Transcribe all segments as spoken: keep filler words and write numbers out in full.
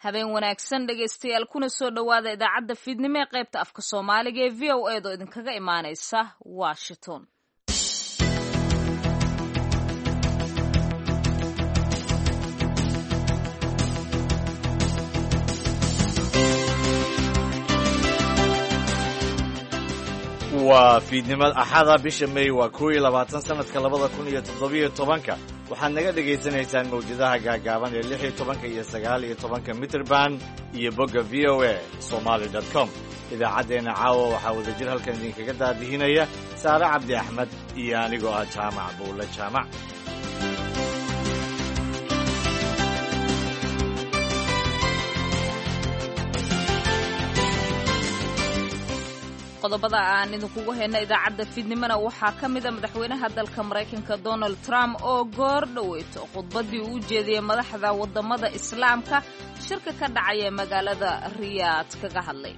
habeen wanaagsan dhegaystayaal kuna soo dhowaada idaacadda fiidnimo ee qaybta afka soomaaliga ee v o a do idinkaga imaanaysa Washington. waa fiidnimada axada bisha May waa kow iyo labaatan sanadka labada kun iyo toddoba tobanka waxaad naga dhagaysanaysaan mawjadaha gaagaaban ee lix iyo tobanka iyo sagaal iyo tobanka Mitrband iyo bogga v o a somali dot com. idaacadeena caawa waxaa wadajir halkan idinkaga daadihinaya Saare Cabdi Axmed iyo anigoo ah Jaamac Buule Jaamac. qodobada aan idinkugu hayna idaacadda fiidnimona waxaa ka mid a madaxweynaha dalka Mareykanka Donald Trump oo goor dhaweyto khudbadii uu jeediyay madaxda wadamada islaamka shirka ka dhacaya magaalada Riyadh kaga hadlay.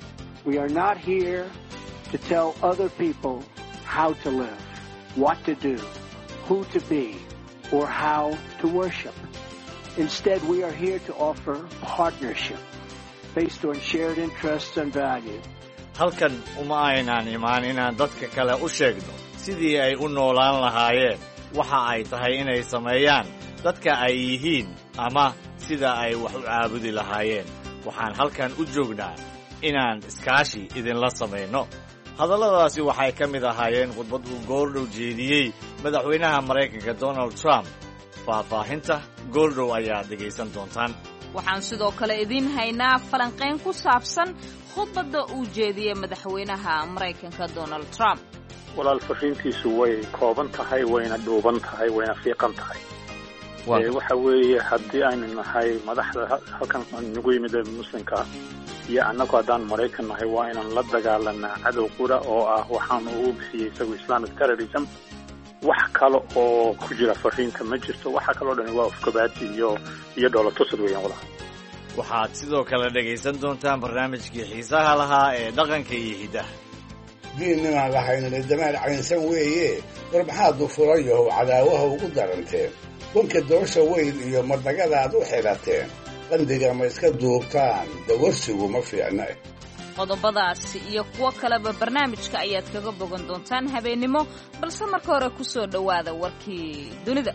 We are not here to tell other people how to live, what to do, who to be, or how to worship. Instead, we are here to offer partnership based on shared interests and values. halkan uma aynaan imaan inaan dadka kale u sheegno sidii ay u noolaan lahaayeen waxa ay tahay inay sameeyaan dadka ay yihiin ama sida ay wax u caabudi lahaayeen. waxaan halkan u joognaa inaan iskaashi idinla samayno. hadalladaasi waxay ka mid ahaayeen khudbad uu goordhow jeediyey madaxweynaha Mareykanka Donald Trump. faahfaahinta goordhow ayaad dhegaysan doontaan. waxaan sidoo kale idin haynaa falanqayn ku saabsan khudbadda uu jeediyay madaxweynaha Mareykanka Donald Trump. walaal fariintiisu way kooban tahay wayna dhuuban tahay wayna fiiqan tahay. ee waxa weeye haddii aynu nahay madaxda halkan nagu yimid muslimka iyo annagu haddaan Mareykan nahay waa inaan la dagaalanaa cadow qura oo ah waxaan ugu bixiyey isagu Islamic terrorism. wax kale oo ku jira fariinta ma jirto. waxa kale oo dhan waa afkabaati iyo iyo dhoolatusad weeyaan walaal. waxaad sidoo kale dhegaysan doontaan barnaamijkii xiisaha lahaa ee dhaqanka iyo hidaha. diinnimaan lahaynna damaal caynsan weeye war maxaad u furayahow cadaawaha ugu daranteen wanka doosha weyn iyo madnagadaad u xilateen qandiga ma iska duubtaan dawarsigu ma fiicna. qodobadaasi iyo kuwo kaleba barnaamijka ayaad kaga bogan doontaan habeennimo balse marka hore ku soo dhowaada warkii dunida.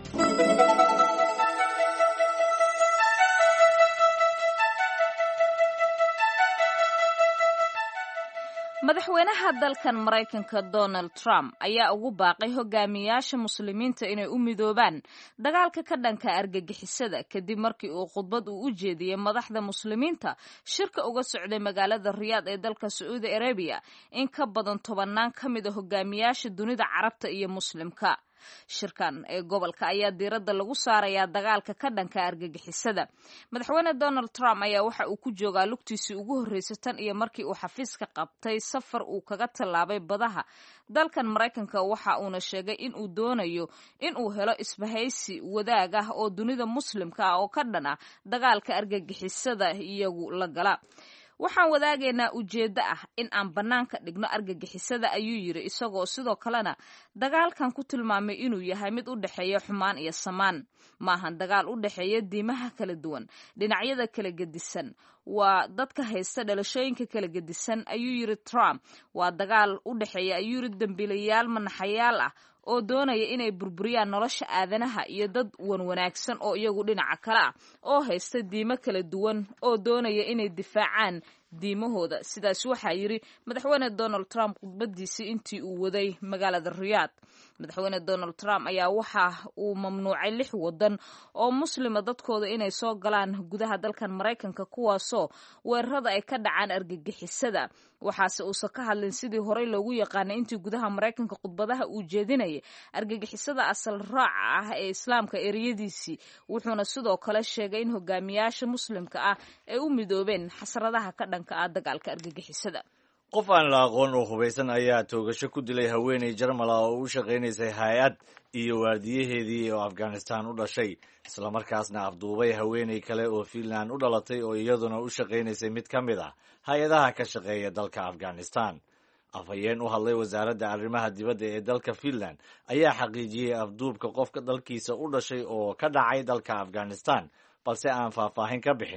madaxweynaha dalkan Mareykanka Donald Trump ayaa ugu baaqay hogaamiyaasha muslimiinta inay u midoobaan dagaalka ka dhanka argagixisada kadib markii uu khudbad uu u jeediyay madaxda muslimiinta shirka uga socday magaalada Riyadh ee dalka Saudi Arabia in ka badan tobanaan ka mid ah hogaamiyaasha dunida Carabta iyo Muslimka. shirkan ee gobolka ayaa diiradda lagu saarayaa dagaalka ka dhanka argagixisada. madaxweyne Donald Trump ayaa waxa uu ku joogaa lugtiisii ugu horreysay tan iyo markii uu xafiiska qabtay safar uu kaga tallaabay badaha dalkan Mareykanka. waxa uuna sheegay in uu doonayo in uu helo isbahaysi wadaag ah oo dunida muslimka ah oo ka dhan ah dagaalka argagixisada iyagu la gala. waxaan wadaagaynaa ujeeddo ah in aan bannaanka dhigno argagixisada ayuu yiri isagoo sidoo kalena dagaalkan ku tilmaamay inuu yahay mid u dhexeeya xumaan iyo samaan. maahan dagaal u dhexeeya diimaha kala duwan dhinacyada kala gedisan waa dadka haysta dhalashooyinka kala gedisan ayuu yiri Trump. waa dagaal u dhexeeya ayuu yiri dambiilayaal manaxayaal ah oo doonaya inay burburiyaan nolosha aadanaha iyo dad wan wanaagsan oo iyagu dhinaca kale ah oo haysta diimo kala duwan oo doonaya inay difaacaan diimahooda. sidaas waxaa yiri madaxweyne Donald Trump khudbadiisii intii uu waday magaalada Riyadh. madaxweyne Donald Trump ayaa waxa uu mamnuucay lix wadan oo muslima dadkooda inay soo galaan gudaha dalkan Mareykanka kuwaasoo weerarada ay ka dhacaan argagixisada. waxaase uusan ka hadlin sidii horey loogu yaqaanay intii gudaha Mareykanka khudbadaha uu jeedinayay argagixisada asal raaca ah ee islaamka ereyadiisii. wuxuuna sidoo kale sheegay in hogaamiyaasha muslimka ah ay u midoobeen xasradaha ka dhanka ah dagaalka argagixisada. qof aan la aqoon oo hubaysan ayaa toogasho ku dilay haweeney Jarmal ah oo u shaqaynaysay hay'ad iyo waardiyaheedii oo Afghanistan u dhashay isla markaasna afduubay haweeney kale oo Finland u dhalatay oo iyaduna u shaqaynaysay mid ka mid ah hay'adaha ka shaqeeya dalka Afghanistan. afhayeen u hadlay wasaaradda arrimaha dibadda ee dalka Finland ayaa xaqiijiyey afduubka qofka dalkiisa u dhashay oo ka dhacay dalka Afghanistan balse aan faahfaahin ka bixin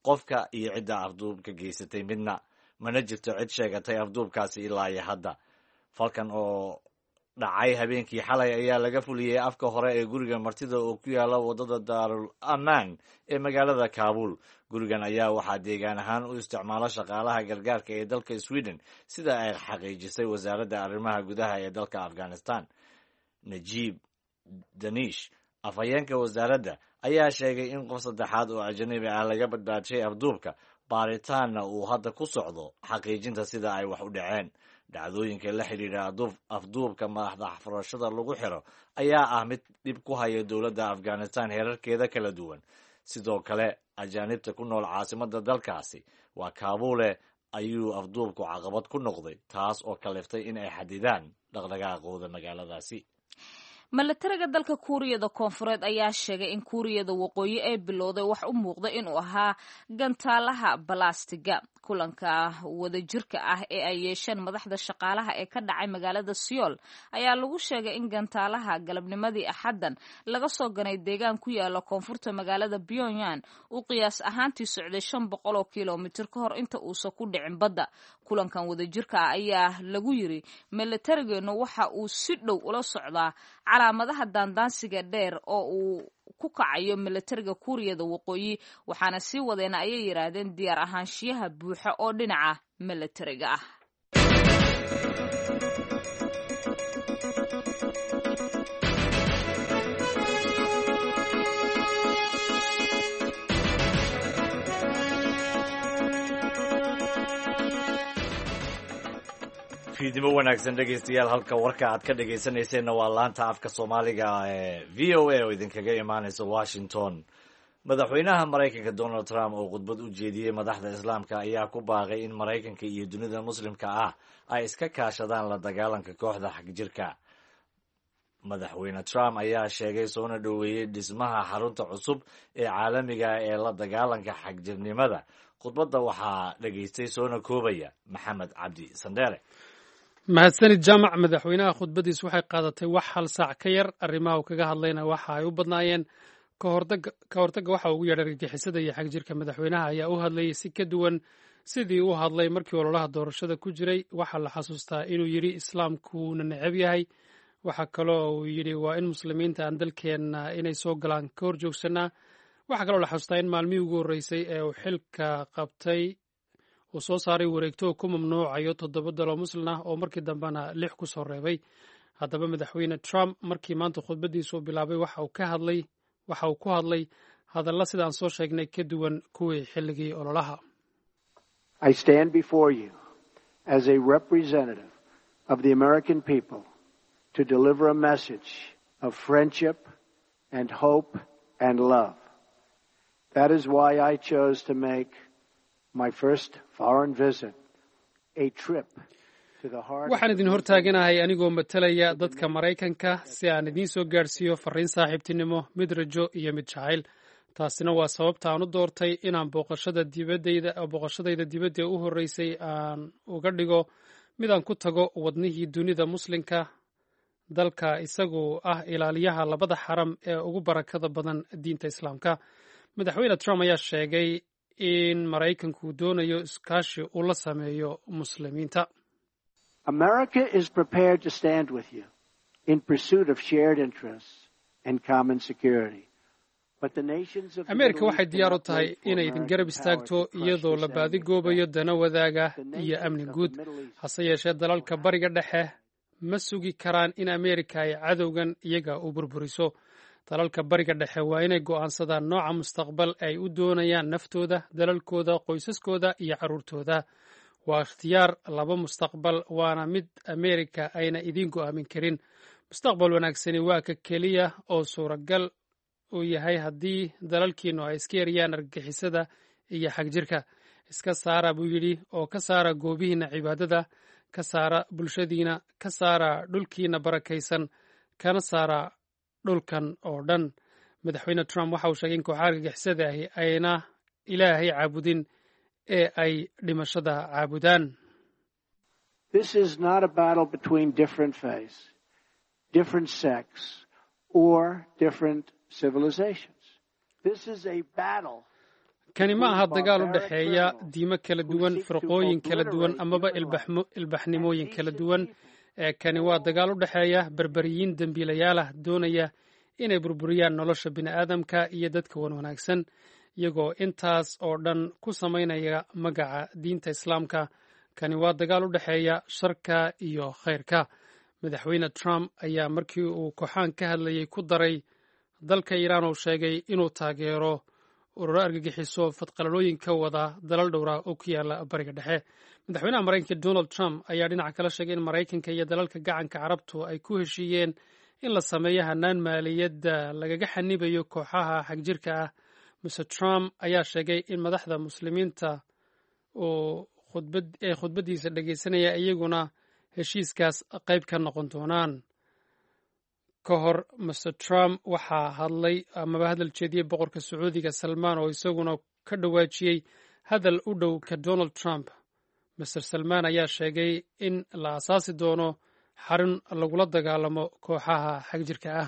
qofka iyo cidda afduubka geysatay midna mana jirto cid sheegatay afduubkaasi ilaa iyo hadda falkan oo dhacay habeenkii xalay ayaa laga fuliyey afka hore ee guriga martida oo ku yaala waddada daarul amaan ee magaalada kaabul gurigan ayaa waxaa deegaan ahaan u isticmaalo shaqaalaha gargaarka ee dalka sweden sida ay xaqiijisay wasaaradda arrimaha gudaha ee dalka afghanistan najiib danish afhayeenka wasaaradda ayaa sheegay in qof saddexaad oo ajanabi ah laga badbaadshay afduubka baaritaanna uu hadda ku socdo xaqiijinta sida ay wax u dhaceen dhacdooyinka la xidhiidha afduubka madaxda furashada lagu xiro ayaa ah mid dhib ku haya dowladda afghanistan heerarkeeda kala duwan sidoo kale ajaanibta ku nool caasimadda dalkaasi waa kaabule ayuu afduubku caqabad ku noqday taas oo kaliftay in ay xadidaan dhaqdhaqaaqooda magaaladaasi milatariga dalka kuuriyada koonfureed ayaa sheegay in kuuriyada waqooyi ay bilowday wax u muuqda inuu ahaa gantaalaha balastiga kulanka wadajirka ah ee ay yeesheen madaxda shaqaalaha ee ka dhacay magaalada Seoul ayaa lagu sheegay in gantaalaha galabnimadii axaddan laga soo ganay deegaan ku yaala koonfurta magaalada Pyongyang uu qiyaas ahaantii socday shan boqol oo kiiloomitir ka hor inta uusan ku dhicin badda kulankan wadajirka ah ayaa lagu yiri milatarigeenu waxa uu si dhow ula socdaa calaamadaha daandaansiga dheer oo uu ku kacayo milatariga kuuriyada waqooyi waxaana sii wadeena ayay yiraahdeen diyaar ahaanshiyaha buuxa oo dhinaca milatariga ah fiidnimo wanaagsan dhegaystayaal halka warka aad ka dhegaysanayseena waa laanta afka soomaaliga ee v o a oo idinkaga imaanaysa washington madaxweynaha maraykanka donald trump oo khudbad u jeediyey madaxda islaamka ayaa ku baaqay in maraykanka iyo dunida muslimka ah ay iska kaashadaan la dagaalanka kooxda xagjirka madaxweyne trump ayaa sheegay soona dhoweeyey dhismaha xarunta cusub ee caalamiga ee la dagaalanka xagjirnimada khudbadda waxaa dhegaystay soona koobaya maxamed cabdi sandheere mahadsanid jaamac madaxweynaha khudbadiis waxay qaadatay wax hal saac ka yar arrimaha uu kaga hadlayna waxa ay u badnaayeen ka hortagga waxa ugu yeedhay argagixisada iyo xagjirka madaxweynaha ayaa u hadlayay si ka duwan sidii u hadlay markii ololaha doorashada ku jiray waxaa la xasuustaa inuu yidhi islaamkuuna necab yahay waxaa kaloo uu yidhi waa in muslimiinta aan dalkeenna inay soo galaan ka hor joogsanaa waxaa kaloo la xasuustaa in maalmihii ugu horreysay ee uu xilka qabtay uu soo saaray wareegto ku mamnuucayo toddoba daloo muslin ah oo markii dambena lix ku soo reebay haddaba madaxweyne trump markii maanta khudbadiisu bilaabay waxa uu ka hadlay waxa uu ku hadlay hadalla sidaan soo sheegnay ka duwan kuwii xilligii ololaha I stand before you as a representative of the American people to deliver a message of friendship and hope and love. That is why I chose to make my first foreign visit a trip to the heart. waxaan idin hortaaganahay anigoo matalaya dadka Maraykanka si aan idin soo gaarsiiyo fariin saaxiibtinimo mid rajo iyo mid jacayl taasina waa sababta aan u doortay inaan booqashada dibadayda booqashadayda dibadda u horeysay aan uga dhigo mid aan ku tago wadnihii dunida muslimka dalka isagoo ah ilaaliyaha labada xaram ee ugu barakada badan diinta islaamka madaxweyne Trump ayaa sheegay in Maraykanku doonayo iskaashi uu la sameeyo muslimiinta America is prepared to stand with you in pursuit of shared interests and common security. Ameerika waxay diyaar u tahay inay idin garab istaagto iyadoo la baadigoobayo dana wadaaga iyo amni guud hase yeeshee dalalka bariga dhexe ma sugi karaan in Ameerika ay cadowgan iyaga u burburiso dalalka bariga dhexe waa inay go'aansadaan nooca mustaqbal ay u doonayaan naftooda dalalkooda qoysaskooda iyo carruurtooda waa ikhtiyaar laba mustaqbal waana mid Ameerika ayna idin go'aamin karin mustaqbal wanaagsani waa ka keliya oo suuragal uu yahay haddii dalalkiinu ay iska yariyaan argagixisada iyo xagjirka iska saara buu yidhi oo ka saara goobihiina cibaadada ka saara bulshadiina ka saara dhulkiina barakaysan kana saara dhulkan oo dhan madaxweyne Trump waxa uu sheegay in kooxaha argagixisada ahi ayna ilaahay caabudin ee ay dhimashada caabudaan This is not a battle between different faiths, different sects, or different civilizations. This is a battle. kani ma aha dagaal u dhexeeya diimo kala duwan, firqooyin kala duwan amaba ilbaxnimooyin kala duwan. ee kani waa dagaal u dhexeeya berberiyiin dembiilayaal ah doonaya inay burburiyaan nolosha bini'aadamka iyo dadka wan wanaagsan, iyagoo intaas oo dhan ku samaynaya magaca diinta islaamka. kani waa dagaal u dhexeeya sharka iyo khayrka. madaxweyne Trump ayaa markii uu kooxaan ka hadlayay ku daray dalka Iiraan uu sheegay inuu taageero ururo argagixiso fadqalalooyin ka wada dalal dhowra oo ku yaala bariga dhexe. madaxweynaha Mareykanka Donald Trump ayaa dhinaca kala sheegay in Mareykanka iyo dalalka gacanka carabtu ay ku heshiiyeen in la sameeyo hanaan maaliyadda lagaga xanibayo kooxaha xagjirka ah. mister Trump ayaa sheegay in madaxda muslimiinta oo khudbad ee khudbadiisa dhageysanaya iyaguna heshiiskaas qayb ka noqon doonaan. ka hor mister Trump waxaa hadlay amaba hadal jeediyey boqorka Sacuudiga Salmaan oo isaguna ka dhawaajiyey hadal u dhow ka Donald Trump. mister Salmaan ayaa sheegay in la asaasi doono xarun lagula dagaalamo kooxaha xagjirka ah.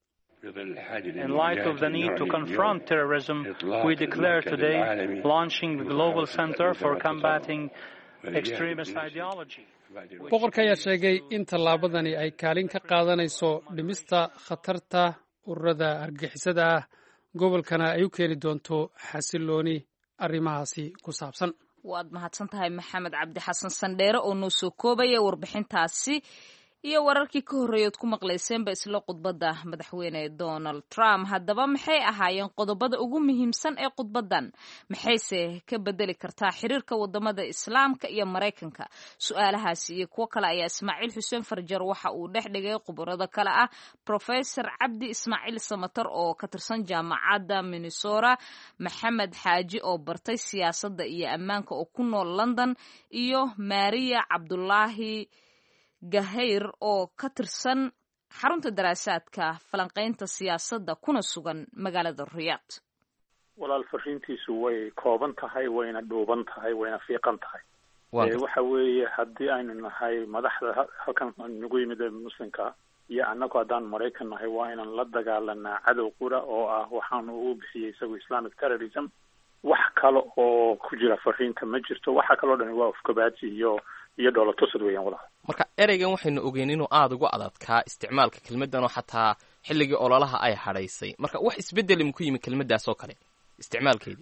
In light of the need to confront terrorism, we declare today launching the Global Center for Combating Extremist Ideology. boqorka ayaa sheegay in tallaabadani ay kaalin ka qaadanayso dhimista khatarta ururada argagixisada ah, gobolkana ay u keeni doonto xasilooni arrimahaasi ku saabsan. waad mahadsan tahay maxamed cabdi xasan sandheere oo noo soo koobaya warbixintaasi iyo wararkii ka horreeyood ku maqlayseenba isla khudbadda madaxweyne Donald Trump. haddaba maxay ahaayeen qodobada ugu muhiimsan ee khudbaddan? maxayse ka bedeli kartaa xiriirka wadamada islaamka iyo Mareykanka? su-aalahaasi iyo kuwo kale ayaa Ismaaciil Xuseen Farjar waxa uu dhex dhigay khubarada kale ah Professor Cabdi Ismaaciil Samatar oo ka tirsan jaamacadda Minnesota, Maxamed Xaaji oo bartay siyaasadda iyo ammaanka oo ku nool London, iyo Maria Cabdullaahi Gahayr oo ka tirsan xarunta daraasaadka falanqaynta siyaasadda kuna sugan magaalada Riyadh. walaal fariintiisu way kooban tahay, wayna dhuuban tahay, wayna fiiqan tahay. waxa weeye haddii aynu nahay madaxda halkan nagu yimid muslimka iyo annagu haddaan Maraykan nahay waa inaan la dagaalanaa cadow qura oo ah waxaanu ugu bixiyey isagu Islamic terrorism. wax kale oo ku jira fariinta ma jirto. waxa kaloo dhan waa ufkabaati iyo iyo dhoolatusad weeyaan walaal. marka ereygan waxaynu ogeyn inuu aada ugu adadkaa isticmaalka kelmaddan oo xataa xilligii ololaha ay hadhaysay. marka wax isbedeli ma ku yimi kelmaddaas oo kale isticmaalkeedii?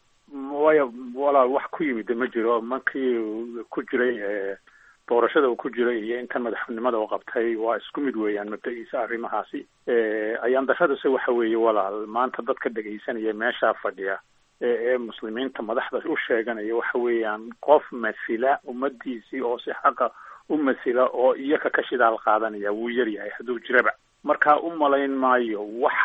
waayo walaal wax ku yimid ma jiro. markii ku jiray doorashada uu ku jiray iyo intan madaxnimada uu qabtay waa isku mid weeyaan mabda'iisa arrimahaasi. ayaan darradase waxa weeye walaal maanta dadka dhegaysanaya meeshaa fadhiya ee muslimiinta madaxda u sheeganaya waxa weeyaan qof masila ummadiisii oo si xaqa u masila oo iyaga ka shidaal qaadanaya wuu yar yahay hadduu jiraba. markaa u malayn maayo wax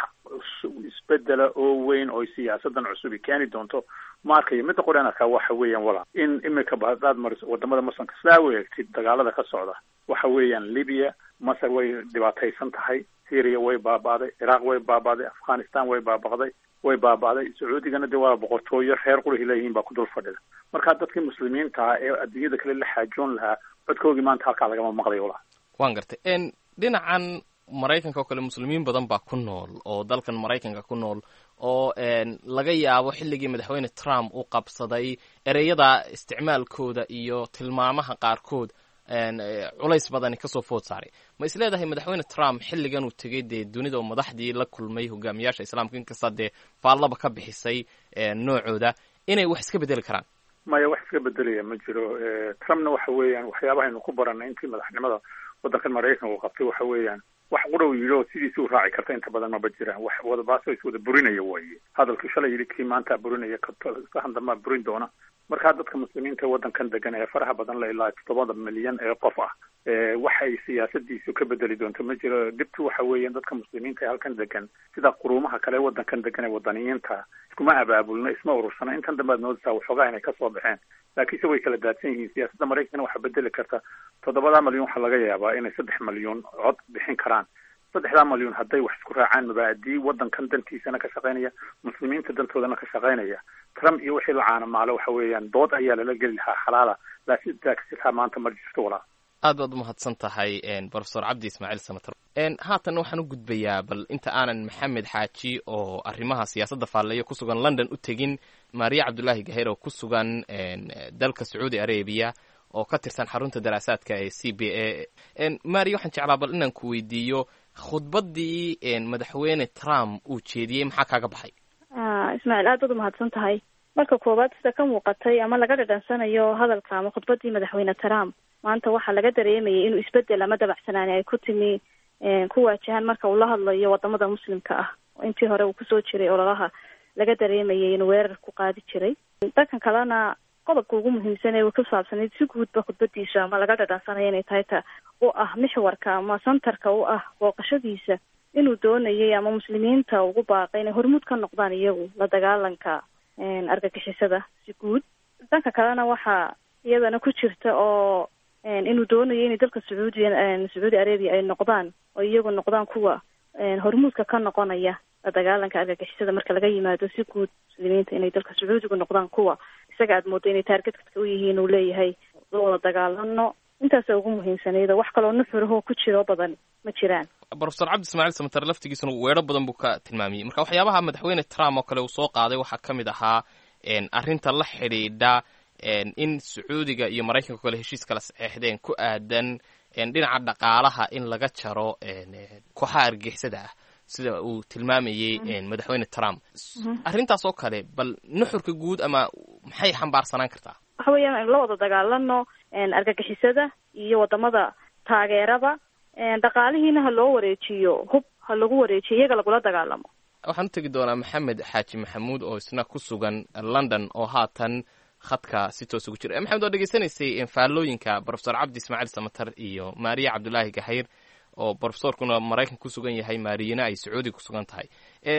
isbedela oo weyn oo siyaasadan cusubi keeni doonto. ma arkayo midda qoraan arkaa waxa weeyaan walaal in imika hadaad mariso wadamada muslimka sidaa u eegtid dagaalada ka socda waxa weeyaan Libya, Masar way dhibaataysan tahay, Syria way baabaaday, Iraq way baabaaday, Afghanistan way baabaaday way baabaaday Sacuudigana de waa boqortooyo reer qurux leeyihiin baa ku dul fadhida. marka dadkii muslimiinta ah ee adduunyada kale la xaajoon lahaa codkoogii maanta halkaa lagama maqlayo walaal. waan gartay. n dhinacan Maraykanka oo kale muslimiin badan baa ku nool oo dalkan Maraykanka ku nool oo laga yaabo xilligii madaxweyne Trump uu qabsaday ereyada isticmaalkooda iyo tilmaamaha qaarkood culays badani kasoo food saaray. ma isleedahay madaxweyne Trump xilligan uu tegay dee dunida oo madaxdii la kulmay hogaamiyaasha islaamka inkasta dee faallaba ka bixisay noocooda inay wax iska bedeli karaan? maya wax iska bedelaya ma jiro. Trumpna waxa weeyaan waxyaabaha aynu ku baranay intii madaxnimada waddankan Maraykanka uu qabtay waxa weeyaan wax qudhow yidhi oo sidiisii u raaci karta inta badan maba jiraan. wax wadabaaso is wada burinaya waaye. hadalkii shalay yidhi kii maanta burinaya kahan dambaa burin doona. markaa dadka muslimiinta waddankan degan ee faraha badan la ilaa toddobada milyan ee qof ah waxay siyaasadiisu ka bedeli doonto ma jiro. dhibtu waxa weeyaan dadka muslimiinta ee halkan degan sida quruumaha kale waddankan degan ee wadaniyiinta iskuma abaabulna, isma urursana. intan dambe aad moodaysaa waxoogaa inay kasoo baxeen, laakiinse way kala daadsan yihiin. siyaasadda Maraykankana waxaa bedeli karta toddobadaa malyan waxaa laga yaabaa inay saddex malyan cod bixin karaan. saddexdaa malyan hadday wax isku raacaan mabaadii waddankan dantiisana ka shaqaynaya, muslimiinta dantoodana ka shaqaynaya. Trump iyo wixii la caanamaalo waxa weeyaan dood ayaa lala geli lahaa xalaala, laakiin taagsikaa maanta ma jirto walaa. aad baad umahadsan tahay profesor cabdi ismaaciil samatar haatan waxaan u gudbayaa bal inta aanan maxamed xaaji oo arrimaha siyaasadda faalleeyo ku sugan london u tegin maariya cabdullaahi gaheyr oo ku sugan dalka sacuudi arabiya oo ka tirsan xarunta daraasaadka ee c b a maariya waxaan jeclaa bal inaan ku weydiiyo khudbaddii madaxweyne trump uu jeediyey maxaa kaaga baxay ismaaciil aad baad umahadsan tahay marka koowaad sida ka muuqatay ama laga dhadhansanayo hadalka ama khudbaddii madaxweyne trump maanta waxaa laga dareemayay inuu isbedel ama dabacsanaani ay ku timi ku waajahaan marka uu la hadlayo wadamada muslimka ah intii hore uu kusoo jiray ololaha laga dareemayay inuu weerar ku qaadi jiray dhankan kalena qodobka ugu muhiimsan ee ku saabsanayd si guudba khudbadiisa ama laga dhadhansanayo inay tahay ta u ah mixwarka ama santarka u ah booqashadiisa inuu doonayay ama muslimiinta ugu baaqay inay hormuud ka noqdaan iyagu la dagaalanka argagixisada si guud dhanka kalena waxaa iyadana ku jirta oo inuu doonayo inay dalka sacuudiya sacuudi arabia ay noqdaan oo iyagu noqdaan kuwa hormuudka ka noqonaya la dagaalanka argagixisada marka laga yimaado si guud muslimiinta inay dalka sacuudiga noqdaan kuwa isaga aad moodo inay taargetka u yihiin uu leeyahay wada dagaalano intaasa ugu muhiimsanayda wax kaloo nuxuraho ku jiro badan ma jiraan profesor cabdi ismaaciil samatar laftigiisuna weero badan buu ka tilmaamiyey marka waxyaabaha madaxweyne trump oo kale uu soo qaaday waxaa ka mid ahaa arrinta la xidhiidha in sacuudiga iyo maraykanka kale heshiis kala saxeexdeen ku aadan dhinaca dhaqaalaha in laga jaro kooxaha argagixisada ah sida uu tilmaamayey madaxweyne trump arrintaas oo kale bal nuxurka guud ama maxay xambaarsanaan kartaa waxa weeyaan la wada dagaalano argagixisada iyo wadamada taageerada dhaqaalihiina ha loo wareejiyo hub ha lagu wareejiyo iyaga lagula dagaalamo waxaan u tegi doonaa maxamed xaaji maxamuud oo isna ku sugan london oo haatan khadka si toos ugu jira maxamed waa dhegeysanaysay faallooyinka profesor cabdi ismaaciil samatar iyo maariya cabdullaahi gahayr oo profesorkuna maraykanka ku sugan yahay maariyana ay sacuudi ku sugan tahay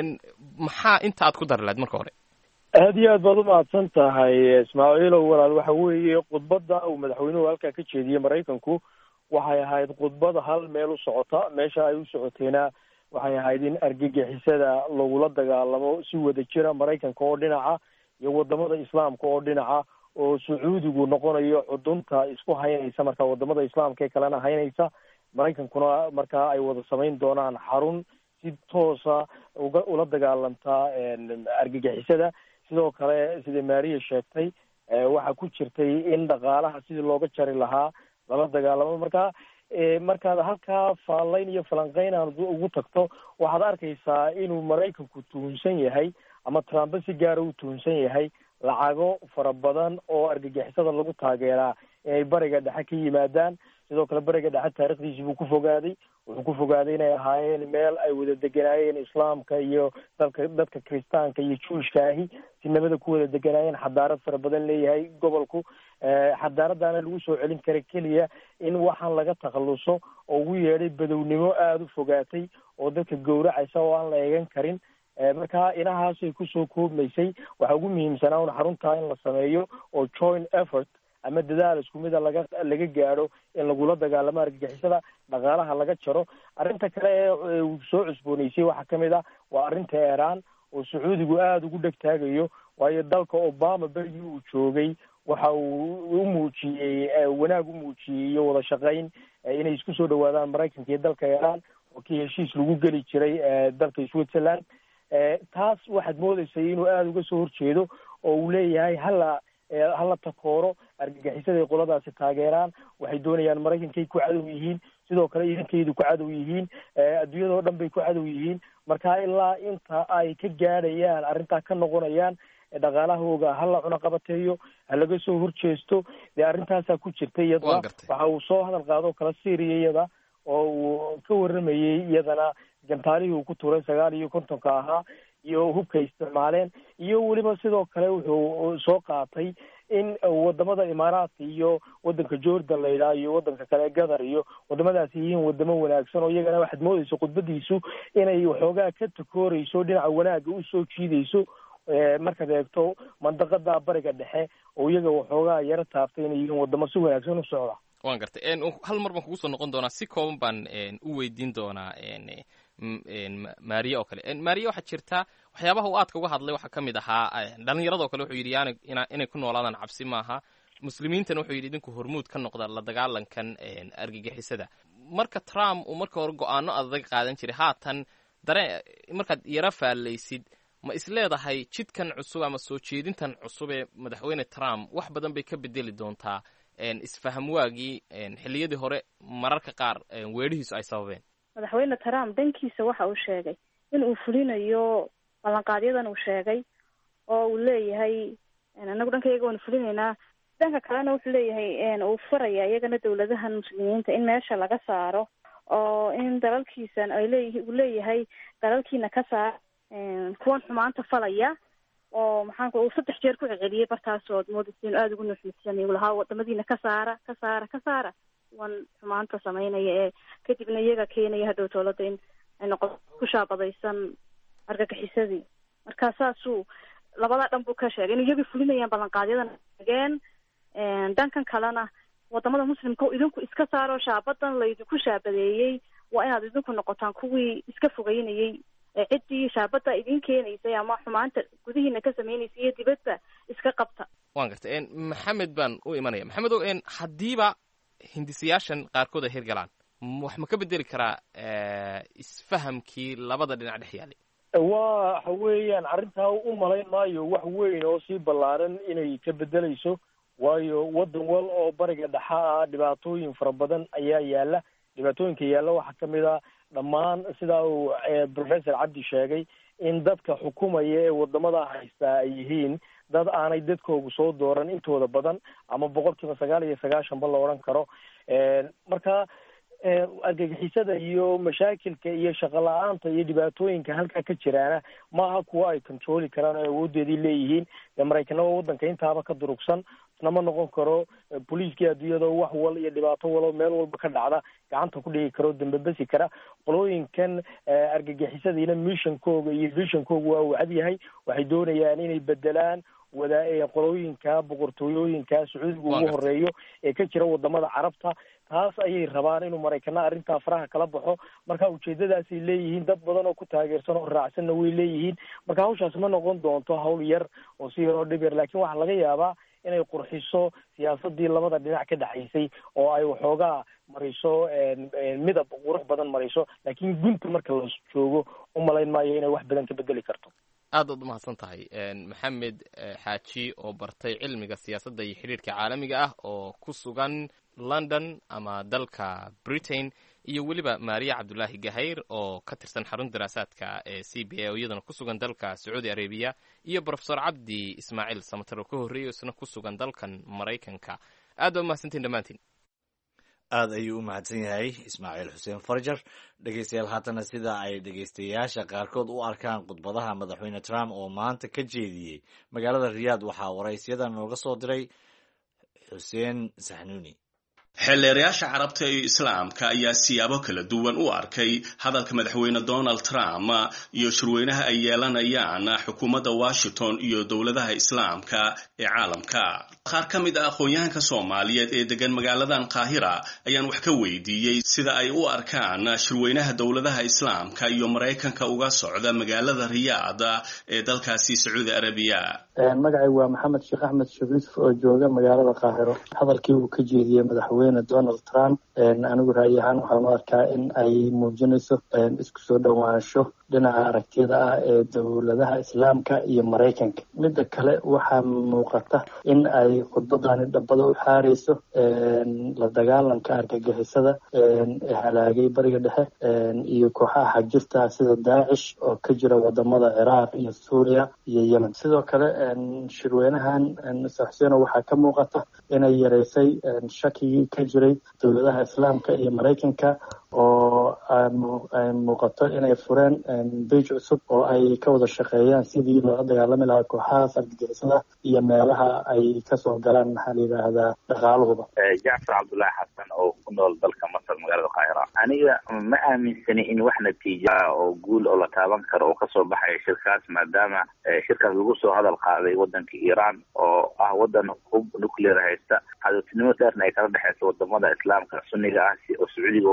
maxaa inta aad ku dari lahayd marka hore aad iyo aad baad umahadsan tahay ismaaciilow walaal waxa weeye khudbadda uu madaxweynuhu halkaa ka jeediyey maraykanku waxay ahayd khudbada hal meel u socota meesha ay u socotayna waxay ahayd in argagixisada lagula dagaalamo si wada jira maraykanka oo dhinaca iyo wadamada islaamka oo dhinaca oo sacuudigu noqonayo xudunta isku haynaysa marka wadamada islaamka ee kalena haynaysa maraykankuna markaa ay wada samayn doonaan xarun si toosa uga ula dagaalanta argagixisada sidoo kale sida maariya sheegtay waxaa ku jirtay in dhaqaalaha sidii looga jari lahaa lala dagaalamo marka markaad halkaa faallayn iyo falanqeyn aan ugu tagto waxaad arkaysaa inuu maraykanku tuhunsan yahay ama trump si gaara u tuhunsan yahay lacago fara badan oo argagixisada lagu taageeraa inay bariga dhexe ka yimaadaan sidoo kale bariga dhexe taarikhdiisii buu ku fogaaday wuxuu ku fogaaday inay ahaayeen meel ay wada deganaayeen islaamka iyo dalka dadka kiristaanka iyo juushka ahi si nabada ku wada deganaayeen xadaarad fara badan leeyahay gobolku xadaaradaana lagu soo celin kara keliya in waxaan laga takhalluso oo ugu yeedhay badownimo aada u fogaatay oo dadka gowracaysa oo aan la eegan karin marka inahaasay kusoo koobmaysay waxaa ugu muhiimsanaa un xaruntaa in la sameeyo oo joint effort ama dadaal isku mida laga laga gaadho in lagula dagaalamo argagixisada dhaqaalaha laga jaro arrinta kale ee uu soo cusboonaysay waxaa kamid ah waa arrinta iiraan oo sacuudigu aada ugu dheg taagayo waayo dalka obama berigii uu joogay waxa uu u muujiyey wanaag u muujiyey iyo wada shaqayn inay isku soo dhawaadaan maraykanka iyo dalka iiraan oo kii heshiis lagu geli jiray dalka switzerland taas waxaad moodeysay inuu aada uga soo horjeedo oo uu leeyahay hala hala takooro argagixisaday qoladaasi taageeraan waxay doonayaan maraykankay ku cadow yihiin sidoo kale idankaydu ku cadow yihiin adduunyadao dhan bay ku cadow yihiin marka ilaa inta ay ka gaadhayaan arrintaa ka noqonayaan dhaqaalahooga hala cunaqabateeyo ha laga soo horjeesto dee arrintaasaa ku jirta iyadana waxa uu soo hadal qaado kala syria iyada oo uu ka waramayey iyadana gantaalihii uu ku turay sagaal iyo kontonka ahaa iyo hubkay isticmaaleen iyo weliba sidoo kale wuxuu soo qaatay in wadamada imaaraadka iyo wadanka jordan la yidhaha iyo wadanka kale qatar iyo wadamadaasi yihiin wadamo wanaagsan oo iyagana waxaad moodeysa khudbadiisu inay waxoogaa ka takooreyso dhinaca wanaaga usoo jiideyso markaad eegto mandaqada bariga dhexe oo iyaga waxoogaa yaro taaftay inay yihiin wadamo si wanaagsan u socda waan gartay hal mar baan kugu soo noqon doonaa si kooban baan u weydiin doonaa maariya oo kale maariya waxaa jirta waxyaabaha uu aadka uga hadlay waxaa ka mid ahaa dhalinyarado kale wuxuu yidhi yani inay ku noolaadaan cabsi maaha muslimiintana wuxuu yidhi idinku hormuud ka noqda la dagaalankan argagixisada. marka Trump uu marka hore go'aano adag qaadan jiray, haatan dareen markaad yara faalaysid ma isleedahay jidkan cusub ama soo jeedintan cusub ee madaxweyne Trump wax badan bay ka bedeli doontaa isfaham waagii xilliyadii hore mararka qaar weedhihiisu ay sababeen? madaxweyne Trump dhankiisa waxa uu sheegay in uu fulinayo ballanqaadyadan uu sheegay oo uu leeyahay anagu dhankayga waan fulinaynaa. dhanka kalena wuxuu leeyahay uu faraya iyagana dawladahan muslimiinta in meesha laga saaro oo in dalalkiisan ay leeyihiin uu leeyahay dalalkiina ka saar kuwan xumaanta falaya oo maxaan ku saddex jeer ku celceliyay bartaasood moodisiin aada ugu nuuxnuuxsanay uu lahaa wadamadiina ka saara ka saara ka saara kuwan xumaanta samaynaya ee kadibna iyaga keenaya hadhow dowladda in ay noqoto ku shaabadaysan argagixisadii. markaa saasuu labada dhan buu ka sheegay in iyagii fulinayaan ballanqaadyadan ageen dhankan kalena wadamada muslimka oo idinku iska saaro shaabadan laydinku shaabadeeyey waa inaad idinku noqotaan kuwii iska fogeynayay ciddii shaabada idin keenaysay ama xumaanta gudihiina ka samaynaysay iyo dibadda iska qabta. waan gartay maxamed baan u imanaya. maxamed oo haddiiba hindisayaashan qaarkood ay hirgalaan wax ma ka bedeli karaa isfahamkii labada dhinac dhex yaalay? waxa weeyaan arrintaa u malayn maayo wax weyn oo sii ballaaran inay ka bedelayso, waayo waddan wal oo bariga dhexa ah dhibaatooyin fara badan ayaa yaala. dhibaatooyinka yaalla waxaa ka mid ah dhammaan sidaa uu professor cabdi sheegay in dadka xukumaya ee wadamada haystaa ay yihiin dad aanay dadkoogu soo dooran intooda badan ama boqolkiiba sagaal iyo sagaashan ba la odhan karo. marka argagixisada iyo mashaakilka iyo shaqo la-aanta iyo dhibaatooyinka halkaa ka jiraana maaha kuwa ay controli karaan oo awoodeedii leeyihiin. maraykanna waa waddanka intaaba ka durugsan, nama noqon karo booliiskii adduunyada wax wal iyo dhibaato walo meel walba ka dhacda gacanta ku dhigi karo dambebesi kara. qolooyinkan argagixisadiina missionkooga iyo visionkooga waa uu cad yahay. waxay doonayaan inay bedelaan wada qolooyinka boqortooyooyinka sacuudiga ugu horeeyo ee ka jira wadamada carabta. taas ayay rabaan inuu maraykana arrintaa faraha kala baxo. marka ujeedadaasay leeyihiin, dad badan oo ku taageersan oo raacsanna way leeyihiin. marka hawshaas ma noqon doonto hawl yar oo si yar oo dhib yar, laakiin waxaa laga yaabaa inay qurxiso siyaasadii labada dhinac ka dhexaysay oo ay waxoogaa mariso midab qurux badan mariso, laakiin gunta marka la joogo u malayn maayo inay wax badan ka bedeli karto. aad baad umahadsan tahay maxamed xaaji oo bartay cilmiga siyaasadda iyo xidhiirka caalamiga ah oo ku sugan London ama dalka Britain, iyo weliba Maria Cabdullaahi Gahayr oo ka tirsan xarun daraasaadka ee C B A oo iyadana ku sugan dalka Saudi Arabia, iyo Professor Cabdi Ismaaciil Samatar oo ka horreeyay isna ku sugan dalkan Maraykanka. aad baad umahadsantiin dhammaantiin. aad ayuu u mahadsan yahay Ismaaciil Xuseen Farjar. dhegeystayaal, haatana sida ay dhegeystayaasha qaarkood u arkaan khudbadaha madaxweyne Trump oo maanta ka jeediyey magaalada Riyaad, waxaa waraysyada nooga soo diray Xuseen Saxnuuni. xeelleerayaasha carabta iyo islaamka ayaa siyaabo kala duwan u arkay hadalka madaxweyne Donald Trump iyo shirweynaha ay yeelanayaan xukuumadda Washington iyo dowladaha islaamka ee caalamka. qaar ka mid ah aqoonyahanka Soomaaliyeed ee degan magaaladan Qaahira ayaan wax ka weydiiyey sida ay u arkaan shirweynaha dowladaha islaamka iyo Maraykanka uga socda magaalada Riyaad ee dalkaasi Saudi Arabia. magacay waa Maxamed Sheekh Axmed Shariif oo jooga magaalada Qaahiro. hadalkii uu ka jeediyey madaxweyne Donald Trump anigu ra'yi ahaan waxaan u arkaa in ay muujinayso isku soo dhawaansho dhinaca aragtida ah ee dowladaha islaamka iyo Maraykanka. midda kale waxaa muuqata in ay khudbadani dhabbada u xaareyso la dagaalanka argagixisada ee halaagay bariga dhexe iyo kooxaha xagjirta sida Daacish oo ka jira wadamada Ciraaq iyo Suuriya iyo Yemen. sidoo kale shirweynahan saxsiina waxaa ka muuqata inay yareysay shakigii ka jiray dowladaha islaamka iyo Maraykanka oo ay muuqato inay fureen beej cusub oo ay ka wada shaqeeyaan sidii loola dagaalami lahaa kooxahaas argagixisada iyo meelaha ay kasoo galaan maxaa la yidhaahdaa dhaqaaluhuba. jacfar cabdullaahi xasan oo ku nool dalka Masar magaalada Qaahira. aniga ma aaminsani in wax natiija oo guul oo la taaban karo oo kasoo baxaya shirkaas, maadaama shirkaas lagu soo hadal qaaday wadanka Iiraan oo ah wadan hub nuclear haysta, cadowtinimo dheerna ay kala dhexeyso wadamada islaamka sunniga ah oo Sacuudiga oo hogaamiyo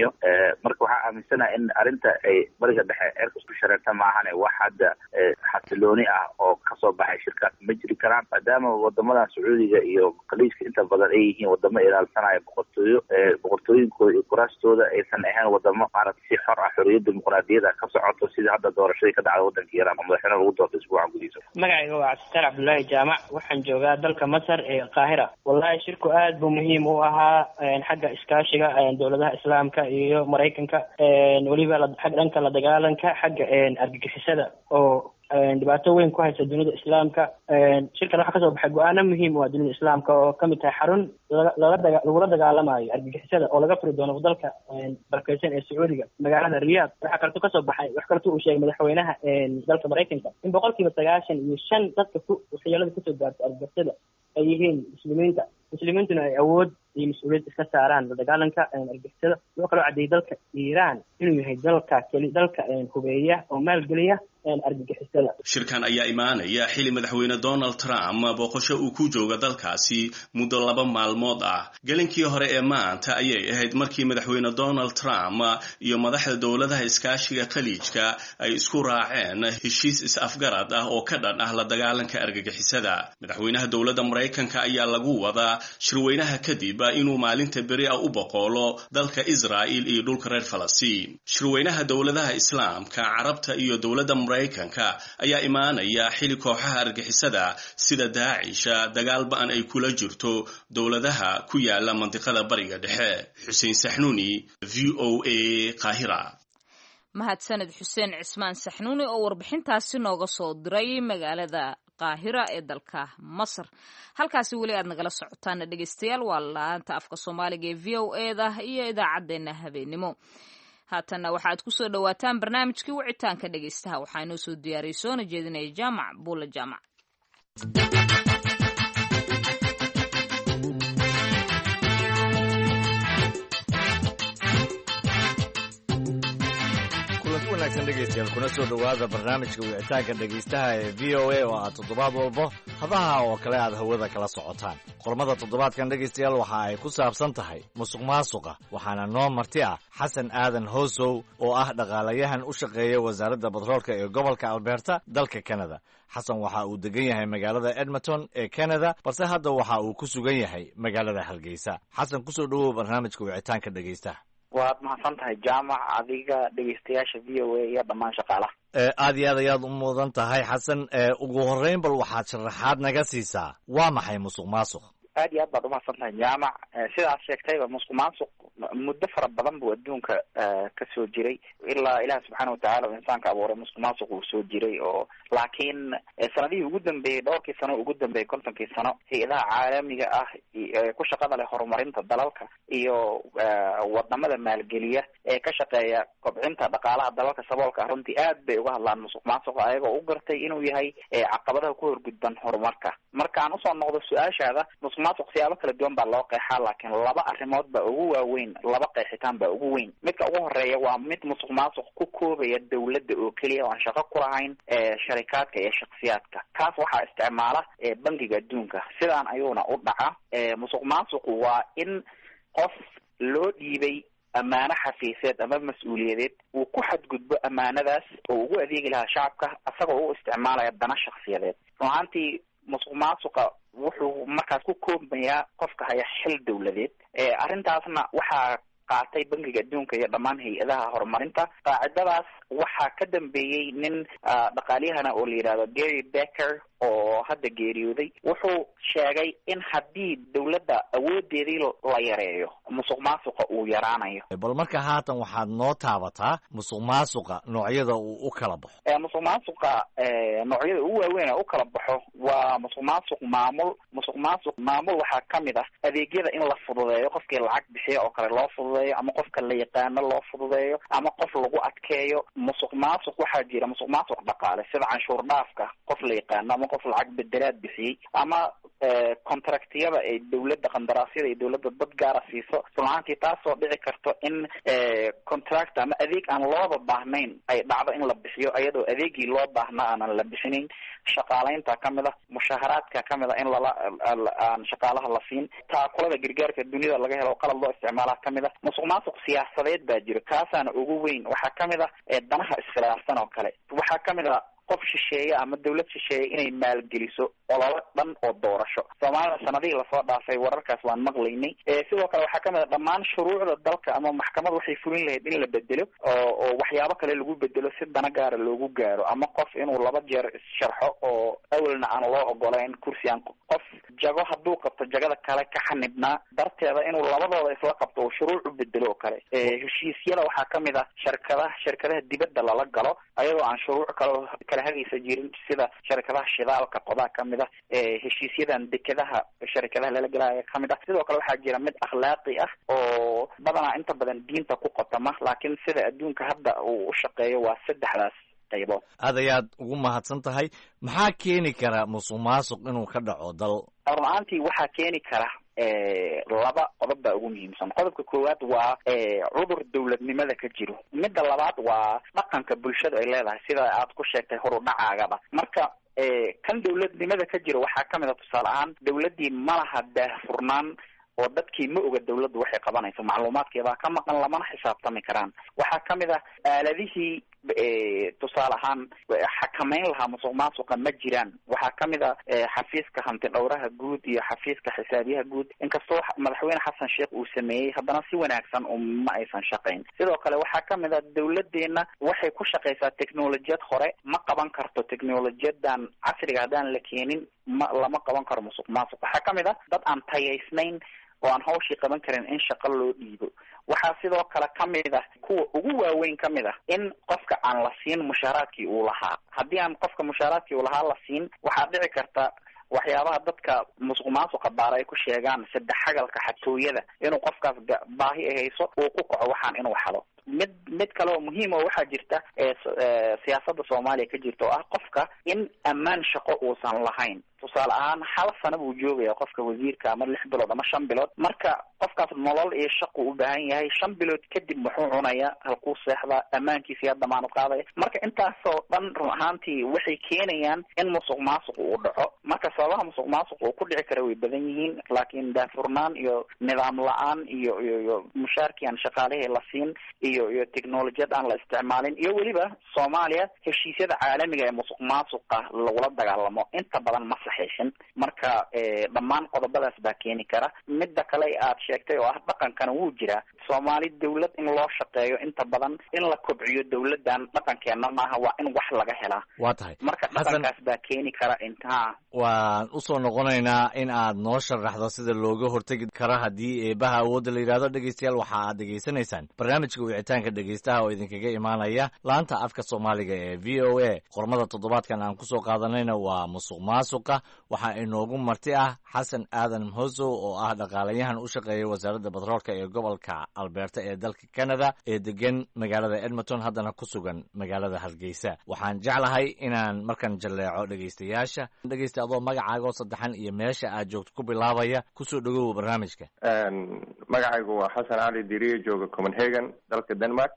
sameeyo marka waxaa aaminsanaha in arrinta ay bariga dhexe eerka isku shareerta maahane wax hadda xasilooni ah oo kasoo baxay shirkaas ma jiri karaan maadaama wadamadan sacuudiga iyo khaliijka inta badan ay yihiin wadamo ilaalsanaya boqortooyo boqortooyinkooda iyo kuraastooda aysan ahayn wadamo maaragtay si xor ah xorriyad dimuqraadiyada ka socoto sida hadda doorashadii ka dhacda waddanka iiraan oo madaxweyne lagu doortay isbuucan gudihiisa. magacayga waa cabdisaar cabdullaahi jaamac waxaan joogaa dalka masar ee qaahira. wallahi shirku aad buu muhiim u ahaa xagga iskaashiga dowladaha islaamka iyo maraykanka weliba xag dhanka la dagaalanka xagga argagixisada oo dhibaato weyn ku haysa dunida islaamka. shirkan waxaa kasoo baxay go-aano muhiim u ah dunida islaamka oo kamid tahay xarun lagula dagaalamayo argagixisada oo laga furi doono dalka barakeysan ee sacuudiga magaalada riyaad. waxaa kaleto kasoo baxay wax kaleto uu sheegay madaxweynaha dalka maraykanka in boqol kiiba sagaashan iyo shan dadka waxyeelada kasoo gaarta argagixisada ay yihiin muslimiinta muslimiintuna ay awood iyo mas-uuliyad iska saaraan la dagaalanka argagixisada. wuxuu kaloo caddeeyey dalka iiraan inuu yahay dalka keli dalka hubeeya oo maalgeliya argagixisada. shirkan ayaa imaanaya xili madaxweyne Donald Trump booqasho uu ku jooga dalkaasi muddo laba maalmood ah. gelinkii hore ee maanta ayay ahayd markii madaxweyne Donald Trump iyo madaxda dowladaha iskaashiga khaliijka ay isku raaceen heshiis is-afgarad ah oo ka dhan ah la dagaalanka argagixisada. madaxweynaha dowladda Maraykanka ayaa lagu wadaa shirweynaha kadib inuu maalinta beri ah u boqolo dalka Israa'iil iyo dhulka reer Falastiin. shirweynaha dowladaha islaamka carabta iyo dowladda Maraykanka ayaa imaanaya xili kooxaha argagixisada sida Daacisha dagaal ba'an ay kula jirto dowladaha ku yaala mantiqada bariga dhexe. Xuseen Saxnuuni, V O A, Qaahira. mahadsanid xuseen cismaan saxnuuni oo warbixintaasi nooga soo diray magaalada qaahira ee dalka masar. halkaasi weli aad nagala socotaana dhegeystayaal waa laanta afka soomaaliga ee v O A da iyo idaacadeena habeenimo. haatanna waxaad ku soo dhawaataan barnaamijkii wicitaanka dhegeystaha waxaa inoo soo diyaariyey soona jeedinaya jaamac buula jaamac. wanaagsan dhegeystayaal kuna soo dhawaada barnaamijka wicitaanka dhegeystaha ee V O A oo aad toddobaad walbo hadaha oo kale aad hawada kala socotaan. qormada toddobaadkan dhegeystayaal waxa ay ku saabsan tahay musuq maasuqa waxaana noo marti ah xasan aadan hoosow oo ah dhaqaalayahan u shaqeeya wasaaradda batroolka ee gobolka Alberta dalka Canada. xasan waxa uu degan yahay magaalada Edmonton ee Canada balse hadda waxa uu ku sugan yahay magaalada Hargeysa. xasan kusoo dhawow barnaamijka wicitaanka dhegeystaha. waad mahadsan tahay jaamac adiga dhegeystayaasha V O A iyo dhammaan shaqaalaha. aad iyo aad ayaad u mudan tahay xasan. ugu horreyn bal waxaad sharaxaad naga siisaa waa maxay musuq maasuq? aad iyo aad baad umahadsan tahay jaamac. sidaas sheegtayba musuq maasuq muddo fara badan buu adduunka ka soo jiray ilaa ilaah subxaana watacaala oo insaanka abuuray musuq maasuq uu soo jiray oo laakiin sanadihii ugu dambeeyey dhowrkii sano ugu dambeeyey kontonkii sano hay-adaha caalamiga ah ku shaqada leh horumarinta dalalka iyo wadamada maalgeliya ee ka shaqeeya kobcinta dhaqaalaha dalalka saboolka ah runtii aad bay uga hadlaan musuq maasuqa ayagoo u gartay inuu yahay caqabadaha ku horgudban horumarka. markaan usoo noqdo su-aashaada musuq maasuq siyaabo kala duwan baa loo qeexaa laakiin laba arrimood baa ugu waaweyn laba qeexitaan baa ugu weyn. midka ugu horeeya waa mid musuq maasuq ku koobaya dawladda oo keliya oo aan shaqo ku lahayn sharikaadka iyo shakhsiyaadka. kaas waxaa isticmaala bangiga adduunka sidaan ayuuna u dhaca. musuq maasuqu waa in qof loo dhiibay ammaano xafiiseed ama mas-uuliyadeed uu ku xadgudbo ammaanadaas oo ugu adeegi lahaa shacabka asagoo u isticmaalaya dana shakhsiyadeed. runaantii musuq maasuqa wuxuu markaas ku koobayaa qofka haya xil dawladeed. arrintaasna waxaa qaatay bangiga adduunka iyo dhammaan hay-adaha horumarinta. qaacidadaas waxaa ka dambeeyey nin dhaqaalyahana oo la yidhahdo Gary Becker oo hadda geeriyooday. wuxuu sheegay in haddii dawladda awoodeedii la yareeyo musuq maasuqa uu yaraanayo. bal marka haatan waxaad noo taabataa musuq maasuqa noocyada uu u kala baxo. musuq maasuqa noocyada ugu waaweyn ee u kala baxo waa musuq maasuq maamul. musuq maasuq maamul waxaa kamid ah adeegyada in la fududeeyo qofkii lacag bixiya oo kale loo fududeeyo ama qofka la yaqaano loo fududeeyo ama qof lagu adkeeyo. musuq maasuq waxaa jira musuq maasuq dhaqaale sida canshuur dhaafka qof la yaqaano ama qof lacag bedelaad bixiyey ama contractiyada ay dawladda qandaraasyada ay dawladda dad gaara siiso. runaantii taasoo dhici karto in contract ama adeeg aan looba baahnayn ay dhacdo in la bixiyo iyadoo adeegii loo baahnaa aanan la bixinayn. shaqaalaynta kamid ah mushaharaadka kamid ah in lala aan shaqaalaha la siin. taakulada gargaarka dunida laga helo qalab loo isticmaalaa kamid ah. musuq maasuq siyaasadeed baa jiro, kaasaana ugu weyn. waxaa kamid ah danaha iskhilaafsan oo kale. waxaa kamid ah qof shisheeye ama dawlad shisheeye inay maalgeliso ololo dhan oo doorasho. soomaalida sanadihii lasoo dhaafay wararkaas waan maqlaynay. sidoo kale waxaa kamid a dhammaan shuruucda dalka ama maxkamad waxay fulin lahayd in la bedelo oo oo waxyaabo kale lagu bedelo si dana gaara loogu gaaro, ama qof inuu laba jeer issharxo oo awalna aan loo ogolayn kursi aan qof jago hadduu qabto jagada kale ka xanibnaa darteeda inuu labadooda isla qabto oo shuruuc u bedelo oo kale. heshiisyada waxaa kamid ah sharkadaha shirkadaha dibadda lala galo ayagoo aan shuruuc kale kala hagaysa jirin, sida sharkadaha shidaalka qodaa kamid ah, heshiisyadan dekedaha sharkadaha lala galaya kamid ah. sidoo kale waxaa jira mid akhlaaqi ah oo badanaa inta badan diinta ku qotama, laakiin sida adduunka hadda uu u shaqeeyo waa saddexdaas qaybood. aad ayaad ugu mahadsan tahay. maxaa keeni kara musuq maasuq inuu ka dhaco dal? run ahaantii waxaa keeni kara laba qodob baa ugu muhiimsan. qodobka koowaad waa cudur dawladnimada ka jiro. midda labaad waa dhaqanka bulshada ay leedahay, sida aad ku sheegtay horu dhacaagaba. marka kan dawladnimada ka jiro waxaa kamid a tusaale ahaan dawladdii malaha daahfurnaan oo dadkii ma oga dawladdu waxay qabanayso, macluumaadkeebaa ka maqan, lamana xisaabtami karaan. waxaa kamid ah aaladihii tusaale ahaan xakameyn lahaa musuq maasuqa ma jiraan. waxaa kamid a xafiiska hanti dhowraha guud iyo xafiiska xisaabiyaha guud, inkastoo madaxweyne xasan sheekh uu sameeyey haddana si wanaagsan ma aysan shaqayn. sidoo kale waxaa kamid a dawladeena waxay ku shaqaysaa technolojiyad hore, ma qaban karto technolojiyadan casriga haddaan la keenin ma lama qaban karo musuq maasuq. waxaa kamid a dad aan tayaysnayn oo aan hawshii qaban karin in shaqo loo dhiibo. waxaa sidoo kale kamid ah kuwa ugu waaweyn kamid ah in qofka aan la siin mushaaraadkii uu lahaa. haddii aan qofka mushaaraadkii uu lahaa la siin, waxaa dhici karta waxyaabaha dadka musuq maasuqa baara ay ku sheegaan saddex xagalka xatooyada, inuu qofkaas baahi ay hayso uu ku kaco waxaan inuu xado. mid mid kale oo muhiim oo waxaa jirta siyaasada soomaaliya ka jirta oo ah qofka in ammaan shaqo uusan lahayn. tusaale ahaan hal sano buu joogaya qofka wasiirka ama lix bilood ama shan bilood, marka qofkaas nolol iyo shaqu u baahan yahay. shan bilood kadib muxuu cunaya, halkuu seexda, ammaankiisa yaa damaanad qaadaya. marka intaasoo dhan run ahaantii waxay keenayaan in musuq maasuq uu dhaco. marka sababaha musuq maasuq uu ku dhici kara way badan yihiin, laakiin daafurnaan iyo nidaam la-aan iyo iyo iyo mushaarkii aan shaqaalihii la siin iyo iyo technolojiyad aan la isticmaalin, iyo weliba soomaaliya heshiisyada caalamiga ee musuq maasuqa lagula dagaalamo inta badan ma saxiixin. marka dhammaan qodobadaas baa keeni kara. midda kale aad sheegtay oo ah dhaqankana wuu jiraa. soomaali dawlad in loo shaqeeyo inta badan in la kobciyo dawladdan dhaqankeena maaha, waa in wax laga helaa. waa tahay marka dhaqankaas baa keeni kara intaa. waan usoo noqonaynaa in aad noo sharaxdo sida looga hortegi karo haddii eebaha awoodda la yidhahdo. dhegeystayaal waxa aad dhegeysanaysaan barnaamijka wicitaanka dhegeystaha oo idinkaga imaanaya laanta afka soomaaliga ee v o a. qormada toddobaadkan aan kusoo qaadanayna waa musuq maasuqa. waxaa inoogu marti ah xasan aadan mhosow oo ah dhaqaalayahan u shaqeeya wasaaradda batroolka ee gobolka alberta ee dalka canada, ee degan magaalada edmonton, haddana ku sugan magaalada hargeysa. waxaan jeclahay inaan markan jalleeco dhegeystayaasha. dhegeysta adoo magacaaga oo saddexan iyo meesha aad joogto ku bilaabaya, kusoo dhagow barnaamijka. magacaygu waa xasan cali diriye, jooga copenhagen dalka denmark.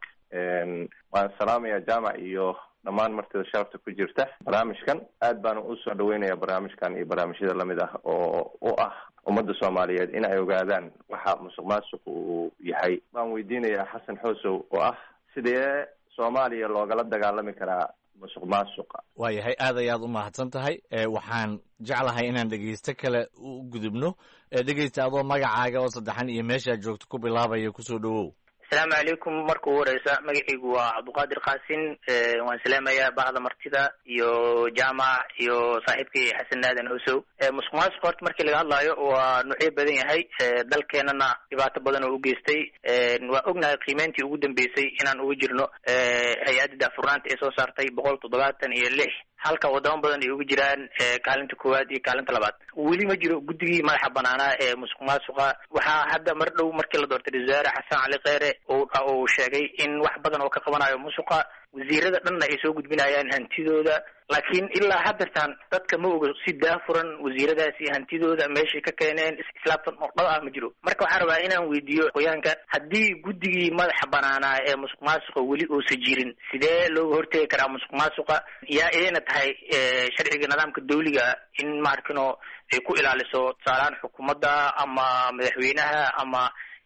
waan salaamaya jaamac iyo dhammaan martida sharafta ku jirta barnaamijkan. aad baana usoo dhaweynaya barnaamijkan iyo barnaamijyada lamid ah oo u ah ummadda soomaaliyeed in ay ogaadaan waxa musuq maasuq uu yahay. baan weydiinayaa xasan xoosow oo ah sidee soomaaliya loogala dagaalami karaa musuq maasuqa? waayahay, aad ayaad u mahadsan tahay. waxaan jeclahay inaan dhegeysto kale u gudubno. dhegeysta adoo magacaaga oo saddexan iyo meeshaad joogto ku bilaabaya, kusoo dhawow. asalaamu calaykum. marka ugu horeysa magacaygu waa cabdiqaadir qaasin. waan salaamayaa bahda martida iyo jaamac iyo saaxiibkii xasan aadan hosow. musuq maasuq horta markii laga hadlaayo waa nuucyo badan yahay. dalkeenana dhibaato badan oo u geystay. waa ognahay qiimeyntii ugu dambeysay inaan ugu jirno hay-adda daafurnaanta ee soo saartay boqol toddobaatan iyo lix, halka wadamo badan ay ugu jiraan kaalinta koowaad iyo kaalinta labaad. weli ma jiro guddigii madaxa banaanaa ee musuq maasuqa. waxaa hadda mar dhow markii la doortay wasaare xasan cali kheyre uu sheegay in wax badan oo ka qabanayo musuqa, wasiirada dhanna ay soo gudbinayaan hantidooda, laakiin ilaa haddeertaan dadka ma oga si daafuran wasiiradaasi hantidooda meeshay ka keeneen islaabtan oo dhab ah ma jiro. marka waxaan rabaa inaan weydiiyo qoyaanka, haddii guddigii madaxa banaanaa ee musuq maasuqa weli uusa jirin, sidee looga hortegi karaa musuq maasuqa? yaa idayna tahay sharciga nidaamka dawliga in maarkino ay ku ilaaliso tusaalehaan xukuumadda ama madaxweynaha ama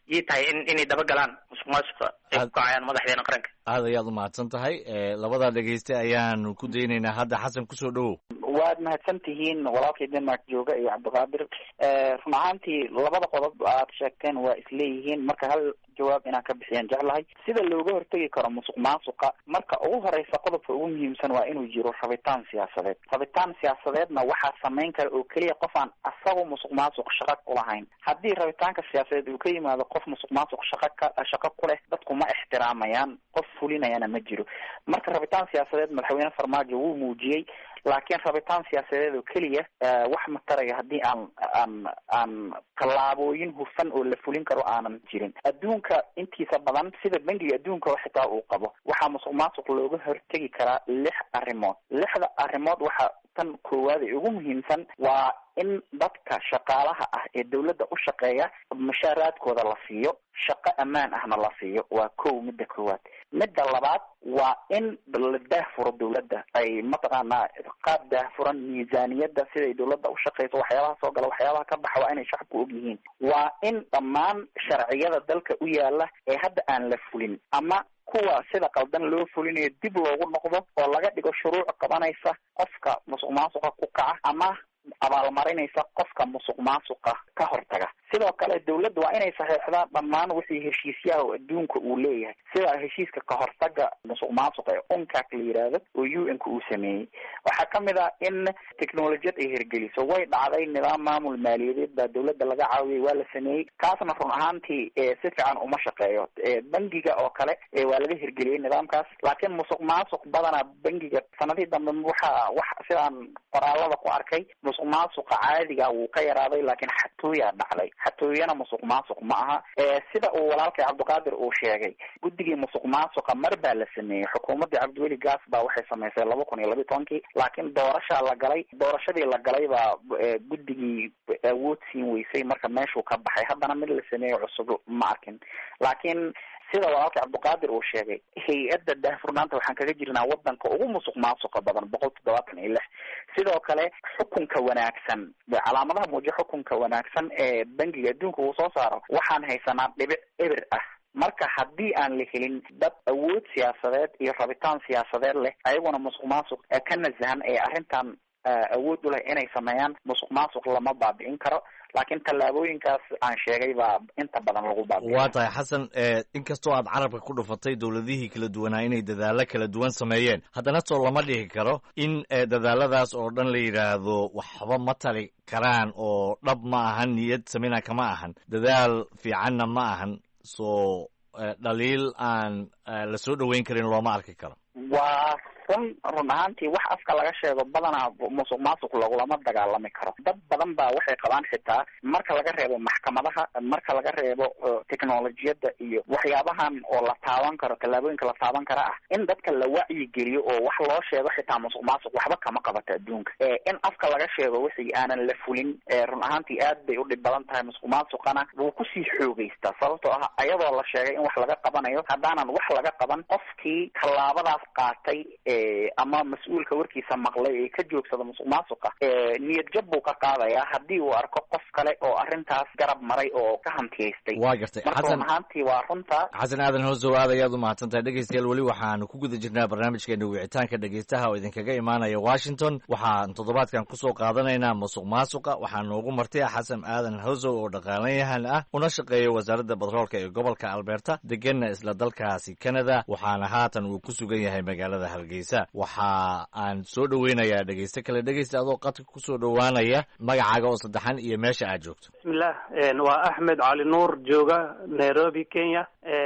ii tahay in inay dabagalaan musuq maasuqa ay ku kacayaan madaxdeena qaranka. aad ayaad umahadsan tahay labada dhegeyste ayaanu ku daynaynaa. hadda xasan kusoo dhawow. waad mahadsan tihiin walaalkii denmark jooga iyo cabdiqaadir. run ahaantii labada qodob aad sheegteen waa isleeyihiin, marka hal jawaab inaan ka bixiyaan jeclahay. sida looga hortegi karo musuq maasuqa, marka ugu horeysa qodobka ugu muhiimsan waa inuu jiro rabitaan siyaasadeed. rabitaan siyaasadeedna waxaa samayn kara oo keliya qof aan asagu musuq maasuq shaqo ku lahayn. haddii rabitaanka siyaasadeed uu ka yimaado qof musuq maasuq shaqa ka shaqo ku leh, dadku ma ixtiraamayaan, qof fulinayana ma jiro. marka rabitaan siyaasadeed madaxweyne farmaajo wuu muujiyey, laakiin rabitaan siyaasadeed oo keliya wax ma taraya haddii aan aan aan tallaabooyin hufan oo la fulin karo aanan jirin. adduunka intiisa badan sida bangiga adduunka xitaa uu qabo, waxaa musuq maasuq looga hortegi karaa lix arrimood. lixda arrimood waxaa tan koowaad ee ugu muhiimsan waa in dadka shaqaalaha ah ee dawladda u shaqeeya mushaaraadkooda la siiyo, shaqo ammaan ahna la siiyo. waa kow midda koowaad. midda labaad waa in la daahfuro dawladda, ay mataqaanaa qaab daahfuran miisaaniyadda siday dawladda u shaqeyso, waxyaabaha soo gala waxyaabaha ka baxa waa inay shacabku og yihiin. waa in dhammaan sharciyada dalka u yaala ee hadda aan la fulin ama kuwa sida qaldan loo fulinayo dib loogu noqdo oo laga dhigo shuruuc qabanaysa qofka musuq maasuqa ku kaca ama abaalmarinaysa qofka musuq maasuqa ka hortaga. sidoo kale dawladda waa inay saxeexdaan dhammaan wixii heshiisyaha oo adduunka uu leeyahay, sida heshiiska ka hortaga musuq maasuqa ee uncak la yidhaahdo oo u n ka uu sameeyey. waxaa kamid ah in technolojiyad ay hirgeliso. way dhacday nidaam maamul maaliyadeed baa dawladda laga caawiyay, waa la sameeyey. kaasna run ahaantii si fiican uma shaqeeyo. bangiga oo kale waa laga hirgeliyey nidaamkaas, laakiin musuq maasuq badanaa bangiga sanadii dambe waxa wax sidaan qoraalada ku arkay musuq maasuqa caadiga wuu ka yaraaday, laakiin xatooyaa dhacday. xatooyana musuq maasuq ma aha. sida uu walaalkay cabdiqaadir uu sheegay, guddigii musuq maasuqa mar baa la sameeyey. xukuumadii cabdiweli gaas baa waxay samaysay laba kun iyo labiyi tobankii, laakiin doorashaa la galay. doorashadii la galay baa guddigii awood siin weysay, marka meeshuu ka baxay. haddana mid la sameeyo cusub ma arkin. laakiin sida walaalka cabdiqaadir uu sheegay, hay-adda daahfurnaanta waxaan kaga jirnaa wadanka ugu musuq maasuqa badan, boqol toddobaatan iyo lix. sidoo kale xukunka wanaagsan, calaamadaha muujiya xukunka wanaagsan ee bangiga adduunka uu soo saaro, waxaan haysanaa dhibic eber ah. marka haddii aan la helin dad awood siyaasadeed iyo rabitaan siyaasadeed leh, ayaguna musuq maasuq ka nasahan ee arrintan awood u leh inay sameeyaan, musuq maasuq lama baabi'in karo. laakiin tallaabooyinkaas aan sheegay baa inta badan lagu baabi'iya. waa tahay xasan, inkastoo aad carabka ku dhufatay dowladihii kala duwanaa inay dadaalo kala duwan sameeyeen, haddana soo lama dhihi karo in dadaaladaas oo dhan la yidhaahdo waxba ma tali karaan oo dhab ma ahan, niyad samina kama ahan, dadaal fiicanna ma ahan, soo dhaliil aan la soo dhoweyn karin looma arki karo. waa run run ahaantii wax afka laga sheego badanaa musuq maasuq lagulama dagaalami karo. dad badan baa waxay qabaan xitaa marka laga reebo maxkamadaha, marka laga reebo technolojiyadda iyo waxyaabahan oo la taaban karo, tallaabooyinka la taaban kara ah, in dadka la wacyigeliyo oo wax loo sheego xitaa musuq maasuq waxba kama qabato adduunka. in afka laga sheego wixii aanan la fulin run ahaantii aad bay u dhib badan tahay. musuq maasuqana wuu kusii xoogeystaa, sababtoo ah ayadoo la sheegay in wax laga qabanayo, haddaanan wax laga qaban qofkii tallaabadaas qaatay ama mas-uulka warkiisa maqlay ee ka joogsada musuq maasuqa, niyad jab buu ka qaadayaa haddii uu arko qof kale oo arrintaas garab maray oo ka hantiyaystay. waa gartay xasan, ahaantii waa runta. xasan aadan hoosow, aad ayaad u mahadsantahay. dhegeystayaal, weli waxaanu ku guda jirnaa barnaamijkeena wicitaanka dhegeystaha oo idinkaga imaanaya Washington. waxaan toddobaadkan kusoo qaadanaynaa musuq maasuqa. waxaa noogu martay xasan aadan hoosow oo dhaqaalayahan ah, una shaqeeya wasaaradda batroolka ee gobolka Alberta, deganna isla dalkaasi Canada, waxaana haatan uu ku sugan yahay magaalada Hargeysa. waxa aan soo dhaweynayaa dhegeyste kale. dhegeysta adoo qadka kusoo dhawaanaya, magacaaga oo saddexan iyo meesha aad joogto. bismillah, waa axmed cali nuur, jooga Nairobi, Kenya.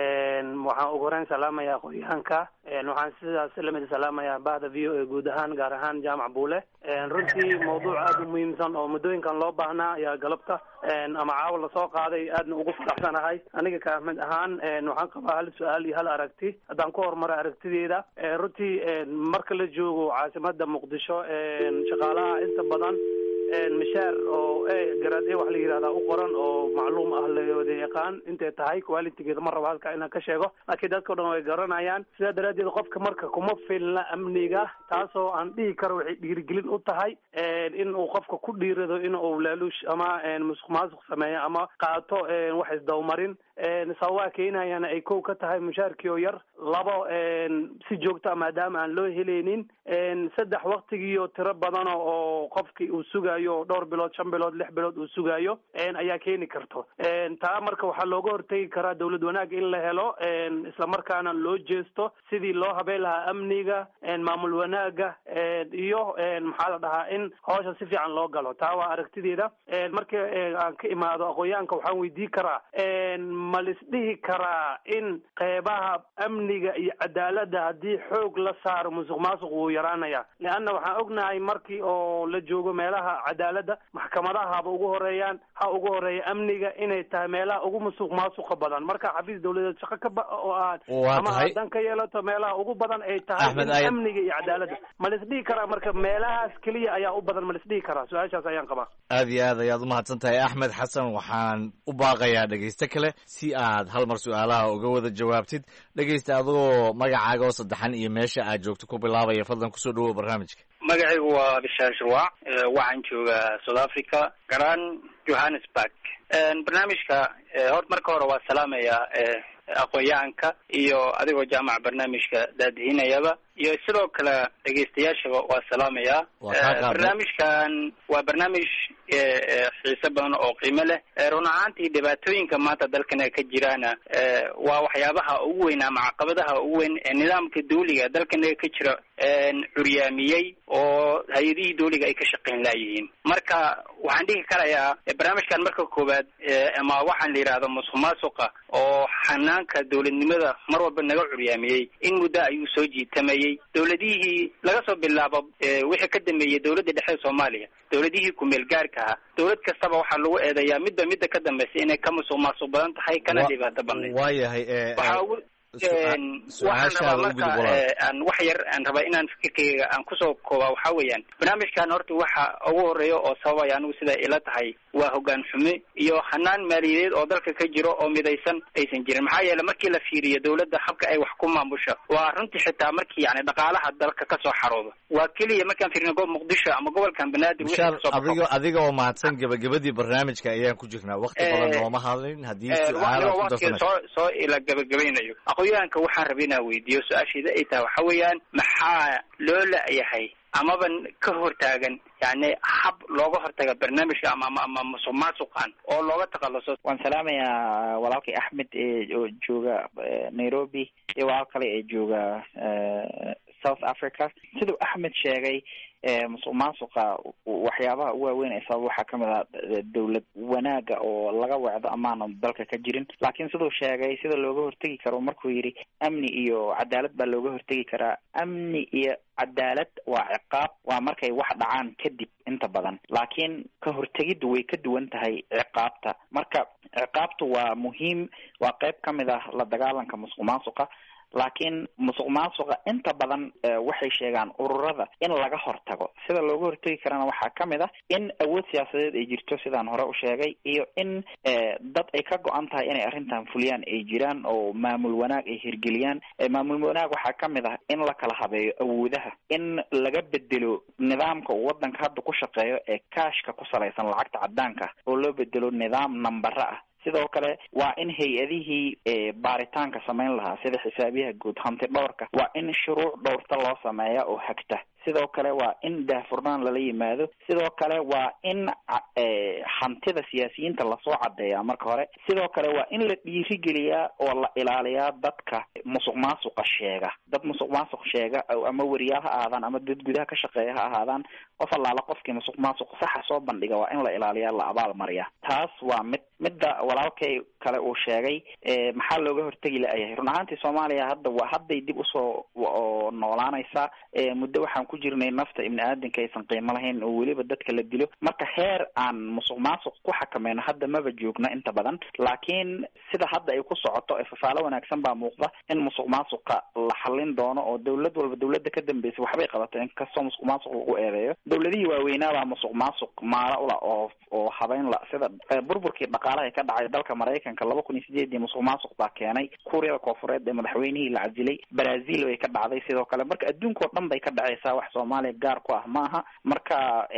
waxaan ugu horeyn salaamayaa aqoonyahanka, waxaan sidaas lamid salaamayaa bahda v o a guud ahaan, gaar ahaan jaamac buule. runtii mawduuc aad u muhiimsan oo muddooyinkan loo baahnaa ayaa galabta ama caawa lasoo qaaday, aadna ugu faraxsanahay. aniga ka axmed ahaan waxaan qabaa hal su-aal iyo hal aragti. haddaan ku horumaro aragtideeda, runtii marka la joogo caasimada muqdisho, shaqaalaha inta badan mishaar oo garaad e wax la yidhahdaa u qoran oo macluum ah la wada yaqaan intay tahay, qualitigeeda ma rabo halka inaan ka sheego, laakiin dadka o dhan way garanayaan. sidaa daraaddeed qofka marka kuma filna amniga, taasoo aan dhihi karo waxay dhiirigelin u tahay in uu qofka ku dhiirado in uu laaluush ama musuq maasuq sameeyo ama qaato wax isdawmarin. sababaha keenayana ay kow ka tahay mushaarkii oo yar, labo si joogta maadaama aan loo helaynin, saddex waktigiiyo tiro badan oo qofkii uu sugayo oo dhowr bilood shan bilood lix bilood uu sugayo ayaa keeni karto. taa marka waxaa looga hortegi karaa dawlad wanaag in la helo, isla markaana loo jeesto sidii loo habeen lahaa amniga, maamul wanaaga iyo maxaa la dhahaa in hawsha si fiican loo galo. taa waa aragtideeda. marka aan ka imaado aqoonyahanka waxaan weydii karaa ma lisdhihi karaa in qeybaha amniga iyo cadaaladda haddii xoog la saaro musuq maasuq wuu yaraanaya? leanna waxaan ognahay markii oo la joogo meelaha cadaaladda, maxkamadaha haba ugu horeeyaan ha ugu horeeya amniga inay tahay meelaha ugu musuq maasuqa badan. marka xafiis dawladeed shaqo ka oo aad ama hadan ka yeelato meelaha ugu badan ay tahay amniga iyo cadaaladda, ma lisdhihi karaa marka meelahaas keliya ayaa u badan? ma lisdhihi karaa? su-aashaas ayaan qabaa. aad iyo aad ayaad umahadsan tahay Axmed Xasan. waxaan u baaqayaa dhegeyste kale si aad hal mar su-aalaha uga wada jawaabtid. dhegeysta adoo magacaaga oo saddexan iyo meesha aad joogto ku bilaabaya, fadlan kusoo dhawow barnaamijka. magacaygu waa Bishaar Shirwac, waxaan joogaa South Africa, garan Johannesburg. barnaamijka horta marka hore waa salaamaya aqoonyahanka iyo adigoo jaamaca barnaamijka daadihinayaba, iyo sidoo kale dhegeystayaashaba waa salaamaya. barnaamijkan waa barnaamij xiise badan oo qiimo leh. run ahaantii dhibaatooyinka maanta dalkana ka jiraana waa waxyaabaha ugu weyn ama caqabadaha ugu weyn ee nidaamka dawliga dalkana ka jira curyaamiyey oo hay-adihii dawliga ay ka shaqayn laayihiin. marka waxaan dhihi karayaa barnaamijkan marka koowaad ama waxaan la yidhahdo musuq maasuqa oo xanaanka dawladnimada mar walba naga curyaamiyey in muddo ayuu soo jiitamayey. dawladihii laga soo bilaabo wixii ka dambeeyey dawladda dhexe Soomaaliya, dawladihii ku-meel gaarka ahaa, dawlad kastaba waxaa lagu eedeeyaa midba midda ka dambaysa inay ka musuq maasuq badan tahay kana dhibaato badnayd. waayahay waxaan rabaa marka aan wax yar aan rabaa inaan fikirkayga aan kusoo koobaa waxaa weeyaan barnaamijkan horta waxa ugu horeeya oo sababaya anigu sidaa ila tahay waa hoggaan xumo iyo hanaan maaliyadeed oo dalka ka jiro oo midaysan aysan jirin. maxaa yeelay markii la fiiriyo dawladda habka ay wax ku maamusha waa runtii xitaa markii yani dhaqaalaha dalka kasoo xaroodo waa keliya markaan fiirino goob Muqdisho ama gobolkan Banaadir adiga adiga oo mahadsan gabagabadii barnaamijka ayaan ku jirnaa, waqti badan nooma hadlin. haddii su'aalaha ku darsanay soo soo ila gabagabaynayo aqoonyahanka waxaan rabaa inaan weydiiyo su-aasheeda ay tahay waxa weeyaan maxaa loo la'yahay amaba ka hortaagan yani hab looga hortaga barnaamijka ama ama musuq maasuqan oo looga takhaluso? waan salaamayaa walaalkay Axmed ee oo jooga Nairobi iyo walaal kale ee jooga South Africa. sidoo Axmed sheegay musuq maasuqa waxyaabaha ugu waaweyn ee sabab waxaa kamid ah dawlad wanaaga oo laga wacdo amaanan dalka ka jirin. laakiin siduu sheegay sida looga hortegi karo markuu yidhi amni iyo cadaalad baa looga hortegi karaa. amni iyo cadaalad waa ciqaab, waa markay wax dhacaan kadib inta badan, laakiin ka hortegiddu way ka duwan tahay ciqaabta. marka ciqaabtu waa muhiim, waa qayb kamid ah la dagaalanka musuq maasuqa. laakiin musuq maasuqa inta badan waxay sheegaan ururada in laga hortago. sida looga hortagi karana waxaa kamid ah in awood siyaasadeed ay jirto sidaan hore u sheegay, iyo in dad ay ka go-an tahay inay arrintan fuliyaan ay jiraan oo maamul wanaag ay hirgeliyaan. maamul wanaag waxaa kamid ah in la kala habeeyo awoodaha, in laga bedelo nidaamka uu wadanka hadda ku shaqeeyo ee kaashka ku salaysan lacagta cadaanka oo loo bedelo nidaam nambara ah. sidoo kale waa in hay-adihii baaritaanka samayn lahaa sida xisaabiyaha guud, hanti dhowrka, waa in shuruuc dhowrta loo sameeya oo hagta. sidoo kale waa in daahfurnaan lala yimaado. sidoo kale waa in hantida siyaasiyiinta lasoo cadeeyaa marka hore. sidoo kale waa in la dhiirigeliyaa oo la ilaaliyaa dadka musuq maasuqa sheega. dad musuq maasuq sheega ama wariyaal ha ahaadaan ama dad gudaha ka shaqeeya ha ahaadaan, qof allaala qofkii musuq maasuq saxa soo bandhiga waa in la ilaaliyaa, la abaal mariya. taas waa mid midda walaalkay kale uu sheegay maxaa looga hortegi la'yahay. run ahaantii Soomaaliya hadda waa hadday dib usoo noolaanaysaa. muddo waxaan ku jirnay nafta ibni aadanka aysan qiimo lahayn oo weliba dadka la dilo. marka heer aan musuq maasuq ku xakameyno hadda maba joogna inta badan, laakiin sida hadda ay ku socoto ee fafaalo wanaagsan baa muuqda in musuq maasuqa la xallin doono oo dawlad walba dawladda ka dambaysa waxbay qabatay inkastoo musuq maasuq lagu eedeeyo. dawladihii waaweynaabaa musuq maasuq maala ula oo oo habeyn la sida burburkii dhaqaalaha ka dhacay dalka Mareykanka laba kun iyo sideed musuq maasuq baa keenay. Kuuriyada Koonfureed ee madaxweynihii la casilay, Brazil way ka dhacday sidoo kale. marka adduunka oo dhan bay ka dhacaysaa wax soomaaliya gaar ku ah maaha. Marka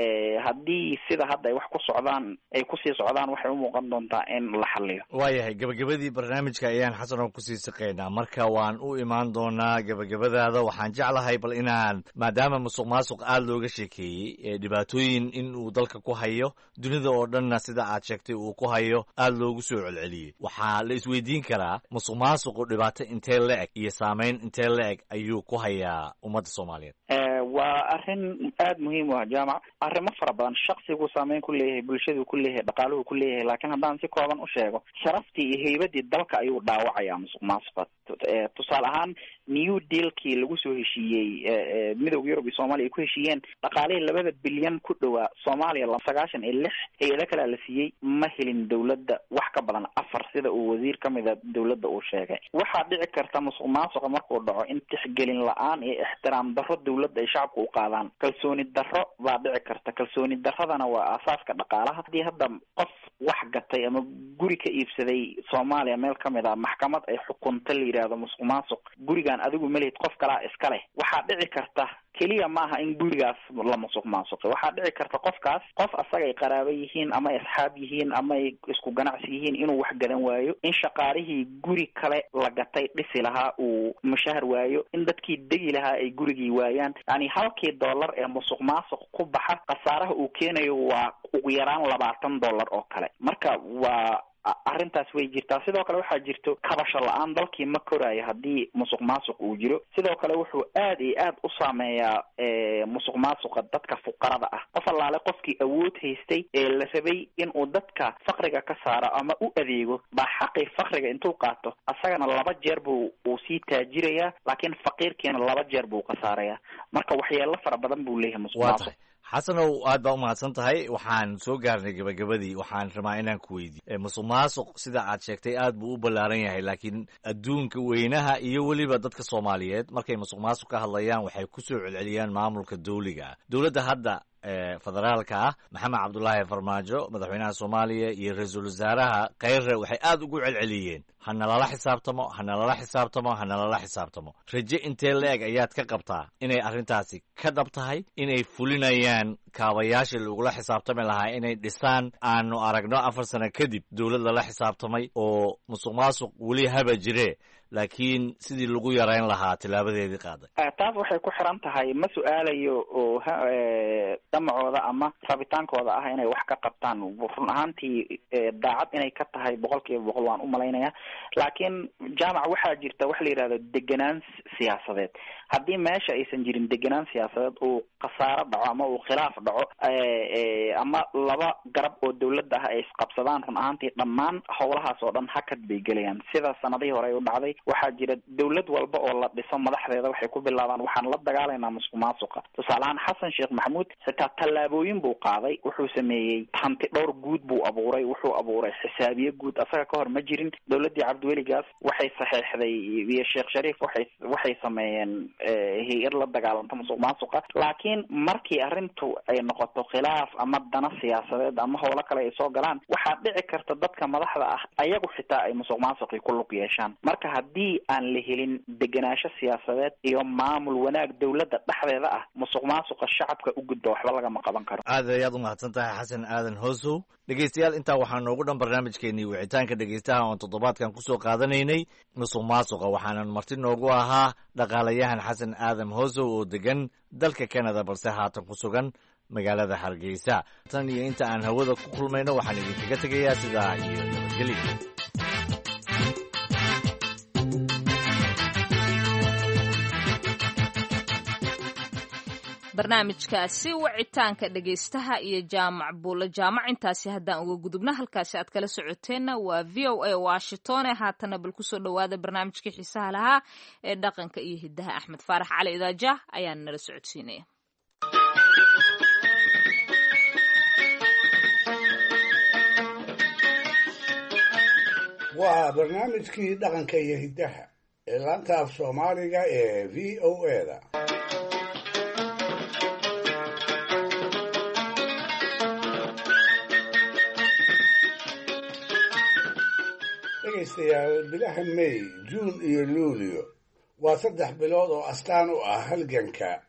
haddii sida hadda ay wax ku socdaan ay kusii socdaan waxay u muuqan doontaa in la xaliyo. waayahay gabagabadii barnaamijka ayaan xasanow kusii siqaynaa, marka waan u imaan doonaa gabagabadaada. waxaan jeclahay bal inaan maadaama musuq maasuq aada looga sheekeeyey dhibaatooyin in uu dalka ku hayo dunida oo dhanna sida aad sheegtay uu ku hayo aada loogu soo celceliyey, waxaa la isweydiin karaa musuq maasuqu dhibaato intee la eg iyo saameyn intee la eg ayuu ku hayaa ummadda soomaaliyeed? waa arrin aada muhiim u ah jaamac. arrimo fara badan shaksigu saameyn ku leeyahay, bulshadu ku leeyahay, dhaqaaluhu ku leeyahay. laakiin haddaan si kooban u sheego, sharaftii iyo heybadii dalka ayuu dhaawacayaa musuq maasuqa. tusaale ahaan new dealkii lagu soo heshiiyey midowga yurub iyo soomaaliya ay ku heshiiyeen dhaqaalihii labada bilyan ku dhowaa soomaaliya sagaashan iyo lix hay-ado kalea la siiyey, ma helin dawladda wax ka badan afar sida uu wasiir ka mida dawladda uu sheegay. waxaa dhici karta musuq maasuqa markuu dhaco in tixgelin la-aan iyo ixtiraam darro dawladda ay shacabka u qaadaan. kalsooni darro baa dhici karta. kalsooni darradana waa aasaaska dhaqaalaha. haddii hadda qof wax gatay ama guri ka iibsaday soomaaliya meel ka mid a maxkamad ay xukunta la yidhaahdo musuq maasuq, gurigaan adigu ma lihid qof kalaa iska leh, waxaa dhici karta keliya maaha in gurigaas la musuq maasuqay. waxaa dhici karta qofkaas qof asagay qaraabo yihiin ama ay asxaab yihiin ama ay isku ganacsi yihiin inuu wax gadan waayo, in shaqaalihii guri kale la gatay dhisi lahaa uu mushahar waayo, in dadkii degi lahaa ay gurigii waayaan. yani halkii dollar ee musuq maasuq ku baxa khasaaraha uu keenayo waa ugu yaraan labaatan dollar oo kale. marka waa arrintaas way jirtaa. sidoo kale waxaa jirto kabasho la-aan, dalkii ma koraayo haddii musuq maasuq uu jiro. sidoo kale wuxuu aada iyo aada u saameeyaa musuq maasuqa dadka fuqarada ah. qof allaale qofkii awood haystay ee la rabay inuu dadka faqriga ka saaro ama u adeego baa xaqii faqriga intuu qaato asagana laba jeer buu uu sii taajirayaa, laakiin faqiirkiina laba jeer buu kasaarayaa. marka waxyeelo fara badan buu leeyahay musuq maasuq. xasanow aad baa u mahadsan tahay. waxaan soo gaarnay gabagabadii. waxaan rabaa inaan ku weydiiyo musuq maasuq sida aad sheegtay aad buu u ballaaran yahay, laakiin adduunka weynaha iyo weliba dadka soomaaliyeed markay musuq maasuq ka hadlayaan waxay ku soo celceliyaan maamulka dawliga ah. dowladda hadda federaalka ah maxamed cabdullaahi farmaajo madaxweynaha soomaaliya iyo ra-iisul wasaaraha kheyre waxay aada ugu celceliyeen hana lala xisaabtamo hana lala xisaabtamo hana lala xisaabtamo. raje intee la-eg ayaad ka qabtaa inay arrintaasi ka dhab tahay, inay fulinayaan kaabayaashii lagula xisaabtami lahaa inay dhisaan? aanu aragno afar sano kadib dowlad lala xisaabtamay oo musuq maasuq weli haba jire, laakiin sidii lagu yarayn lahaa tilaabadeedii qaaday. taas waxay ku xiran tahay ma su-aalayo oo damacooda ama rabitaankooda ah inay wax ka qabtaan. run ahaantii daacad inay ka tahay boqol kiiba boqol waan u malaynaya. laakiin jaamac waxaa jirta wax la yidhahdo degenaan siyaasadeed. haddii meesha aysan jirin degenaan siyaasadeed uu khasaaro dhaco ama uu khilaaf dhaco ama laba garab oo dawladda ah ay isqabsadaan, run ahaantii dhammaan howlahaas oo dhan hakad bay gelayaan. sida sanadihii hore ay u dhacday. waxaa jira dawlad walba oo la dhiso madaxdeeda waxay ku bilaabaan waxaan la dagaalaynaa musuq maasuqa. tusaalehaan xasan sheekh maxamuud xitaa tallaabooyin buu qaaday. wuxuu sameeyey hanti dhowr guud buu abuuray, wuxuu abuuray xisaabiye guud. asaga ka hor ma jirin. dawladdii cabdiweligaas waxay saxeexday iyo sheekh shariif waxay waxay sameeyeen hay-ad la dagaalanta musuq maasuqa. laakiin markii arrintu ay noqoto khilaaf ama dana siyaasadeed ama howlo kale ay soo galaan, waxaa dhici karta dadka madaxda ah ayagu xitaa ay musuq maasuqii ku lug yeeshaan. marka haddii aan la helin degenaansho siyaasadeed iyo maamul wanaag dawladda dhexdeeda ah, musuq maasuqa shacabka u gudba waxba lagama qaban karo. aad ayaad u mahadsan tahay xasan aadan hoosow. dhegeystayaal intaa waxaa noogu dhan barnaamijkeenii wicitaanka dhegeystaha oon toddobaadkan kusoo qaadanaynay musuq maasuqa. waxaanan marti noogu ahaa dhaqaalayahan xasan aadan hoosow oo degan dalka canada balse haatan ku sugan magaalada hargeysa. tan iyo inta aan hawada ku kulmayno waxaan idinkaga tegayaa sidaa iyo nabadgelyo. barnaamijkaasi wicitaanka dhegaystaha iyo jaamac buulo jaamac intaasi haddaan uga gudubna halkaasi aad kala socoteenna waa v o a washington. haatana bal kusoo dhowaada barnaamijkii xiisaha lahaa ee dhaqanka iyo hidaha. axmed faarax cali idaajaah ayaana nala socodsiinaya. waa barnaamijkii dhaqanka iyo hidaha ee laanta af soomaaliga ee v o a da. dhegaystayaal bilaha may juun iyo luulyo waa saddex bilood oo astaan u ah halganka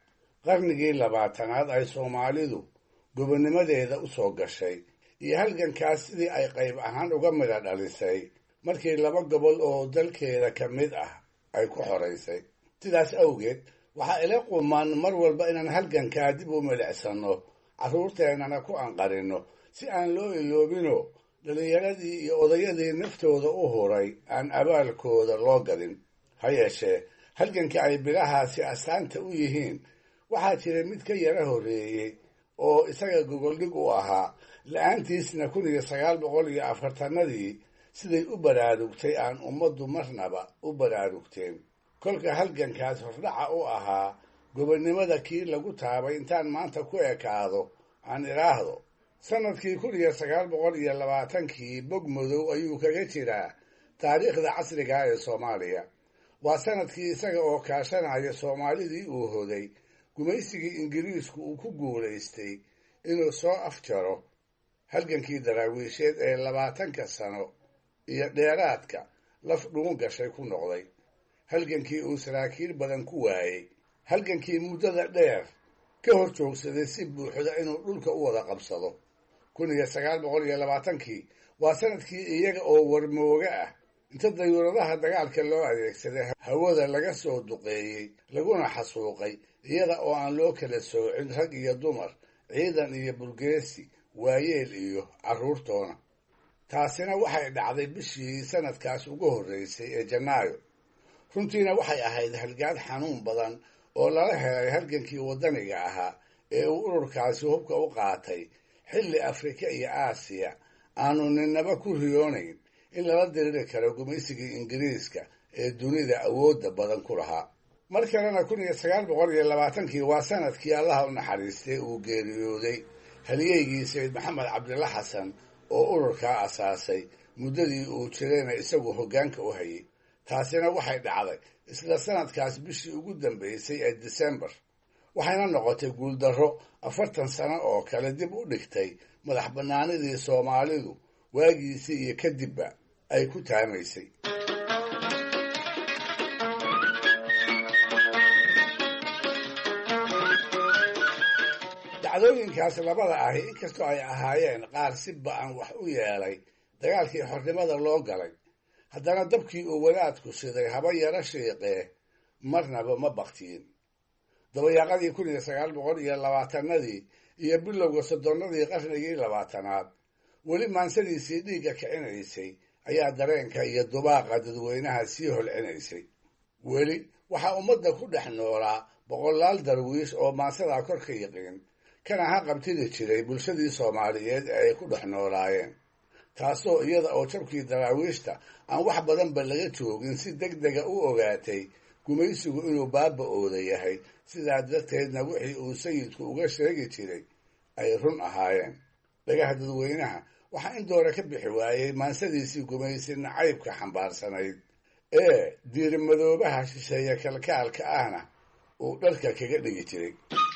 qarnigii labaatanaad ay soomaalidu gobonnimadeeda u soo gashay iyo halgankaas sidii ay qayb ahaan uga midha dhalisay markii laba gobol oo dalkeeda ka mid ah ay ku xoraysay. sidaas awgeed waxaa ila quman mar walba inaan halgankaa dib u milicsanno, carruurteennana ku anqarinno si aan loo iloobino dhallinyaradii iyo odayadii naftooda u huray aan abaalkooda loo gadin. ha yeeshee halganka ay bilahaasi astaanta u yihiin waxaa jiray mid ka yara horreeyey oo isaga gogoldhig u ahaa, la-aantiisna kun iyo sagaal boqol iyo afartanadii siday u baraarugtay aan ummaddu marnaba u baraarugteen. kolka halgankaas hordhaca u ahaa gobonnimada kii lagu taabay intaan maanta ku ekaado aan idhaahdo sannadkii kun iyo sagaal boqol iyo labaatankii bog madow ayuu kaga jiraa taariikhda casriga ee Soomaaliya. waa sanadkii isaga oo kaashanaya Soomaalidii uu hoday gumaysigii Ingiriisku uu ku guulaystay inuu soo afjaro halgankii daraawiisheed ee labaatanka sano iyo dheeraadka laf dhuun gashay ku noqday, halgankii uu saraakiil badan ku waayey, halgankii muddada dheer ka hor joogsaday si buuxda inuu dhulka u wada qabsado. kun iyo sagaal boqol iyo labaatankii waa sanadkii iyaga oo warmooga ah inta dayuuradaha dagaalka loo adeegsaday hawada laga soo duqeeyey laguna xasuuqay iyada oo aan loo kala soocin rag iyo dumar, ciidan iyo burgeesi, waayeel iyo carruurtoona. taasina waxay dhacday bishii sanadkaas ugu horreysay ee Janaayo. runtiina waxay ahayd halgaad xanuun badan oo lala helay halgankii waddaniga ahaa ee uu ururkaasi hubka u qaatay xilli Afrika iyo Aasiya aanu ninnaba ku riyoonayn in lala diriri karo gumaysigii Ingiriiska ee dunida awoodda badan ku lahaa. mar kalena kun iyo sagaal boqol iyo labaatankii waa sanadkii allaha u naxariistay uu geeriyooday halyeygii Sayid Maxamed Cabdilla Xasan oo ururkaa asaasay muddadii uu jirayna isagu hoggaanka u hayay. taasina waxay dhacday isla sanadkaas bishii ugu dambaysay ee Disembar, waxayna noqotay guuldarro afartan sano oo kale dib u dhigtay madax bannaanidii Soomaalidu waagiisii iyo kadibba ay ku taamaysay. dacdooyinkaas labada ahi inkastoo ay ahaayeen qaar si ba'an wax u yeelay dagaalkii xornimada loo galay, haddana dabkii uu wadaadku shiday haba yara shiiqee marnaba ma baktiin. dabayaaqadii kun iyo sagaal boqol iyo labaatanadii iyo bilowga soddonnadii qarnigii labaatanaad weli maansadiisii dhiigga kicinaysay ayaa dareenka iyo dubaaqa dadweynaha sii holcinaysay. weli waxaa ummadda ku dhex noolaa boqolaal darwiish oo maansadaa kor ka yiqiin kana ha qabtidi jiray bulshadii Soomaaliyeed ee ay ku dhex noolaayeen, taasoo iyada oo jabkii daraawiishta aan wax badanba laga joogin si deg dega u ogaatay gumaysigu inuu baaba-ooda yahay, sidaa darteedna wixii uu sayidku uga sheegi jiray ay run ahaayeen. dhagaha dadweynaha waxaa in doora ka bixi waayey maansadiisii gumaysi nacaybka xambaarsanayd ee diirimadoobaha shisheeye kalkaalka ahna uu dharka kaga dhigi jiray.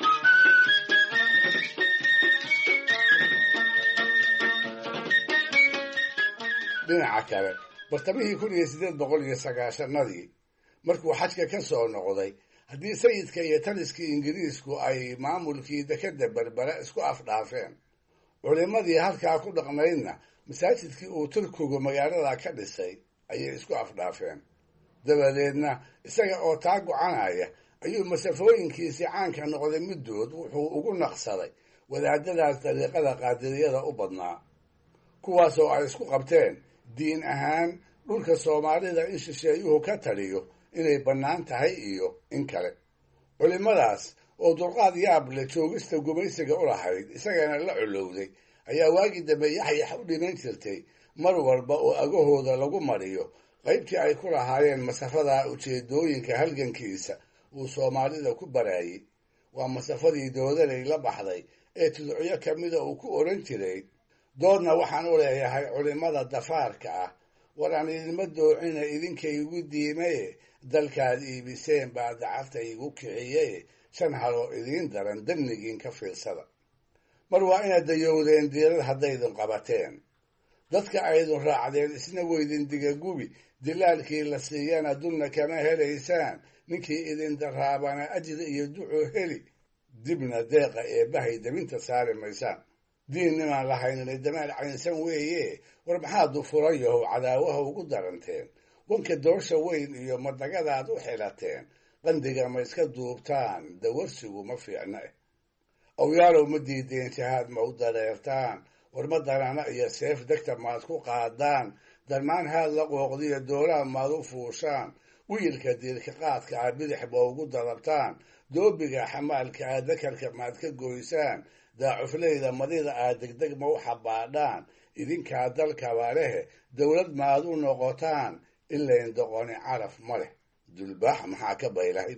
dhinaca kale bartamihii kun iyo siddeed boqol iyo sagaashanadii markuu xajka ka soo noqday, haddii sayidka iyo taliskii Ingiriisku ay maamulkii dekeda berbera isku afdhaafeen, culimadii halkaa ku dhaqnaydna masaajidkii uu Turkigu magaalada ka dhisay ayay isku afdhaafeen. dabadeedna isaga oo taa gocanaya ayuu masafooyinkiisii caanka noqday middood wuxuu ugu naqsaday wadaadadaas dariiqada qaadiriyada u badnaa, kuwaasoo ay isku qabteen diin ahaan dhulka Soomaalida in shisheeyuhu ka taliyo inay bannaan tahay iyo in kale. culimadaas oo dulqaad yaab leh joogista gumaysiga u lahayd isagana la colowday ayaa waagii dambe yaxyax u dhiman jirtay mar walba oo agahooda lagu mariyo qaybtii ay ku lahaayeen masafada ujeedooyinka halgankiisa uu Soomaalida ku baraayey. waa masafadii doodanay la baxday ee tudcyo ka mida uu ku oran jiray, doodna waxaan u leeyahay culimada dafaarka ah, war aan idinma doocina idinkaygu diimaye, dalkaad iibiseen baa dacafta igu kiciye, shan haloo idiin daran damnigiin ka fiirsada. mar waa inaad dayowdeen diirad haddaydun qabateen, dadka aydun raacdeen isna weydin digagubi, dilaalkii la siiyana dulna kama helaysaan, ninkii idin daraabana ajri iyo ducuu heli, dibna deeqa eebbahay deminta saari maysaan diin nimaan lahaynina damaal caynsan weeye war maxaad u furayahow cadaawaha ugu daranteen wanka doosha weyn iyo madagadaad u xilateen qandiga ma iska duubtaan dawarsigu ma fiicna eh awyaalow ma diideen shahaad ma u dareertaan war ma darana iyo seef degta maad ku qaadaan darmaan haad la qooqdiyo doolaha maad u fuushaan wiilka diirka qaadka ah bidix ba ugu darabtaan doobiga xamaalka ah dakarka maad ka goysaan daacufleyda madida aad degdeg ma u xabaadhaan idinkaa dalkaba lehe dowlad maad u noqotaan ilayn doqoni caraf ma leh dulbaax maxaa ka baylahay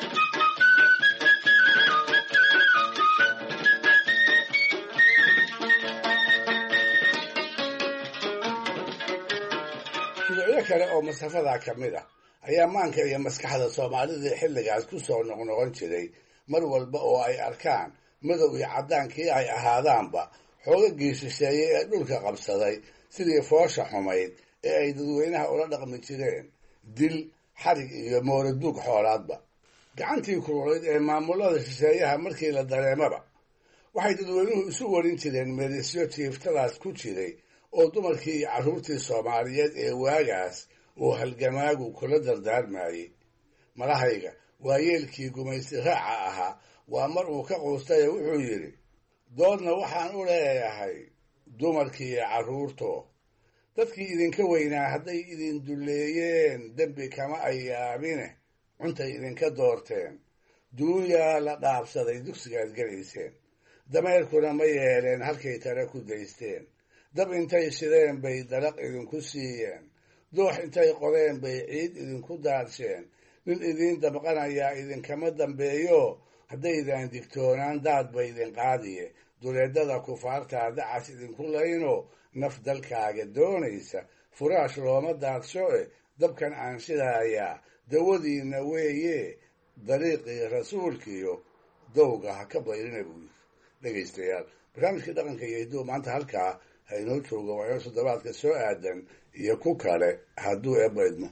shuruucyo kale oo masafadaa ka mid ah ayaa maanka iyo maskaxda soomaalida xilligaas ku soo noqnoqon jiray mar walba oo ay arkaan madow iyo caddaankii ay ahaadaanba xoogagii shisheeye ee dhulka qabsaday sidii foosha xumayd ee ay dadweynaha ula dhaqmi jireen dil xarig iyo mooraduug xoolaadba gacantii kululayd ee maamulada shisheeyaha markii la dareemaba waxay dadweynuhu isu warin jireen meelisyo jiiftadaas ku jiray oo dumarkii iyo carruurtii soomaaliyeed ee waagaas uu halgamaagu kula dardaarmayey malahayga waayeelkii gumaysi raaca ahaa waa mar uu ka quustay wuxuu yidhi doodna waxaan u leeyahay dumarkii iyo carruurto dadkii idinka weynaa hadday idin dulleeyeen dembi kama ay yaabine cuntay idinka doorteen duunyaa la dhaabsaday dugsigaad gelayseen dameerkuna ma yeeleen halkay tare ku daysteen dab intay shideen bay dalaq idinku siiyeen doox intay qodeen bay ciid idinku daadsheen nin idiin dabqanayaa idinkama dambeeyo haddaydan digtoonaan daad ba idin qaadiye duleedada kufaartaa dacas idinku layno naf dalkaaga doonaysa furaash looma daadsho e dabkan aan shidaayaa dawadiinna weeye dariiqii rasuulkiiyo dowga ha ka bayrina buu yiri dhegaystayaal barnaamijkii dhaqanka iyo hidduu maanta halkaa ha inoo joogo waa inoo toddobaadka soo aadan iyo ku kale hadduu eebba idmo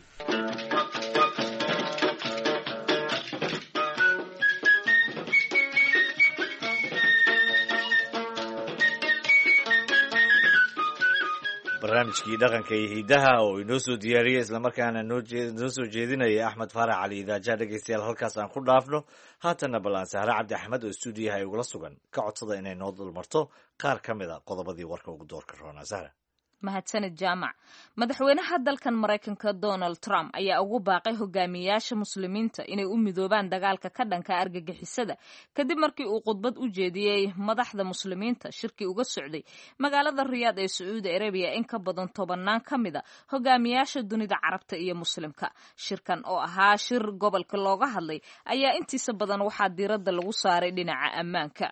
barnaamijkii dhaqanka iyo hidaha oo inoo soo diyaariyey islamarkaana noo soo jeedinaya axmed faarax cali idaaja dhegaystayaal halkaas aan ku dhaafno haatanna ballaan sahre cabdi axmed oo stuudiyaha ay ugula sugan ka codsada inay noo dulmarto qaar ka mid a qodobadii warka ugu doorka roonaa sahra mahadsanid jaamac madaxweynaha dalkan maraykanka donald trump ayaa ugu baaqay hogaamiyayaasha muslimiinta inay u midoobaan dagaalka ka dhanka argagixisada kadib markii uu khudbad u jeediyey madaxda muslimiinta shirkii uga socday magaalada riyaad ee sacuudi arabiya in ka badan tobannaan ka mid a hogaamiyayaasha dunida carabta iyo muslimka shirkan oo ahaa shir gobolka looga hadlay ayaa intiisa badan waxaa diiradda lagu saaray dhinaca ammaanka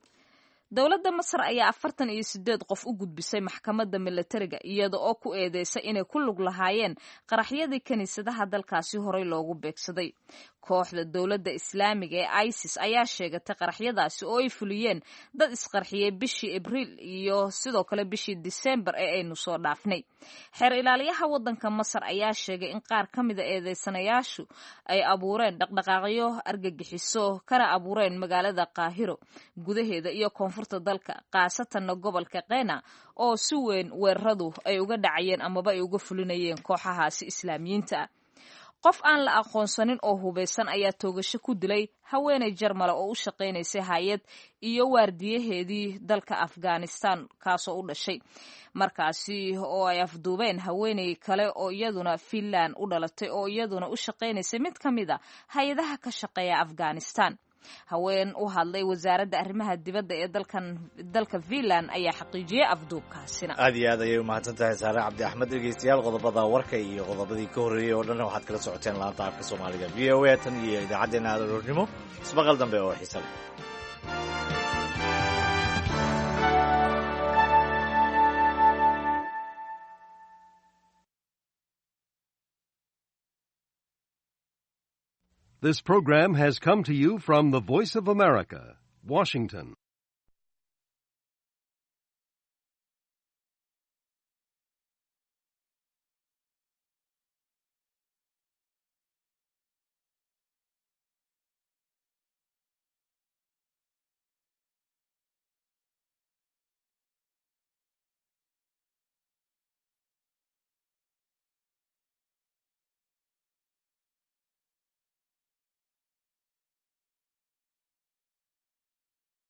dowladda masar ayaa afartan iyo sideed qof u gudbisay maxkamadda milatariga iyada oo ku eedeysay inay ku lug lahaayeen qaraxyadii kiniisadaha dalkaasi horey loogu beegsaday kooxda dowladda islaamiga ee isis ayaa sheegatay qaraxyadaasi oo ay fuliyeen dad isqarxiyey bishii abriil iyo sidoo kale bishii disembar ee aynu soo dhaafnay xeer ilaaliyaha waddanka masar ayaa sheegay in qaar ka mida eedeysanayaashu ay abuureen dhaqdhaqaaqyo argagixiso kana abuureen magaalada qaahiro gudaheeda iyo koonfurta dalka khaasatanna gobolka qena oo si weyn weeraradu ay uga dhacayeen amaba ay uga fulinayeen kooxahaasi islaamiyiinta ah qof aan la aqoonsanin oo hubaysan ayaa toogasho ku dilay haweenay jarmale oo u shaqaynaysay hay-ad iyo waardiyaheedii dalka afghanistan kaasoo u dhashay markaasi oo ay afduubeen haweenay kale oo iyaduna finland u dhalatay oo iyaduna u shaqaynaysay mid ka mid a hay-adaha ka shaqeeya afghanistan haween u hadlay wasaaradda arrimaha dibadda ee dalkan dalka finland ayaa xaqiijiyey afduubkaasina aad iyo aad ayay u mahadsan tahay saare cabdi axmed dhegeystayaal qodobada warka iyo qodobadii ka horreeyey oo dhan waxaad kala socoteen laanta afka soomaaliga v o a tan iyo idaacaddeenna aroornimo ismaqal dambe oo xiisa leh This program has come to you from the Voice of America, Washington.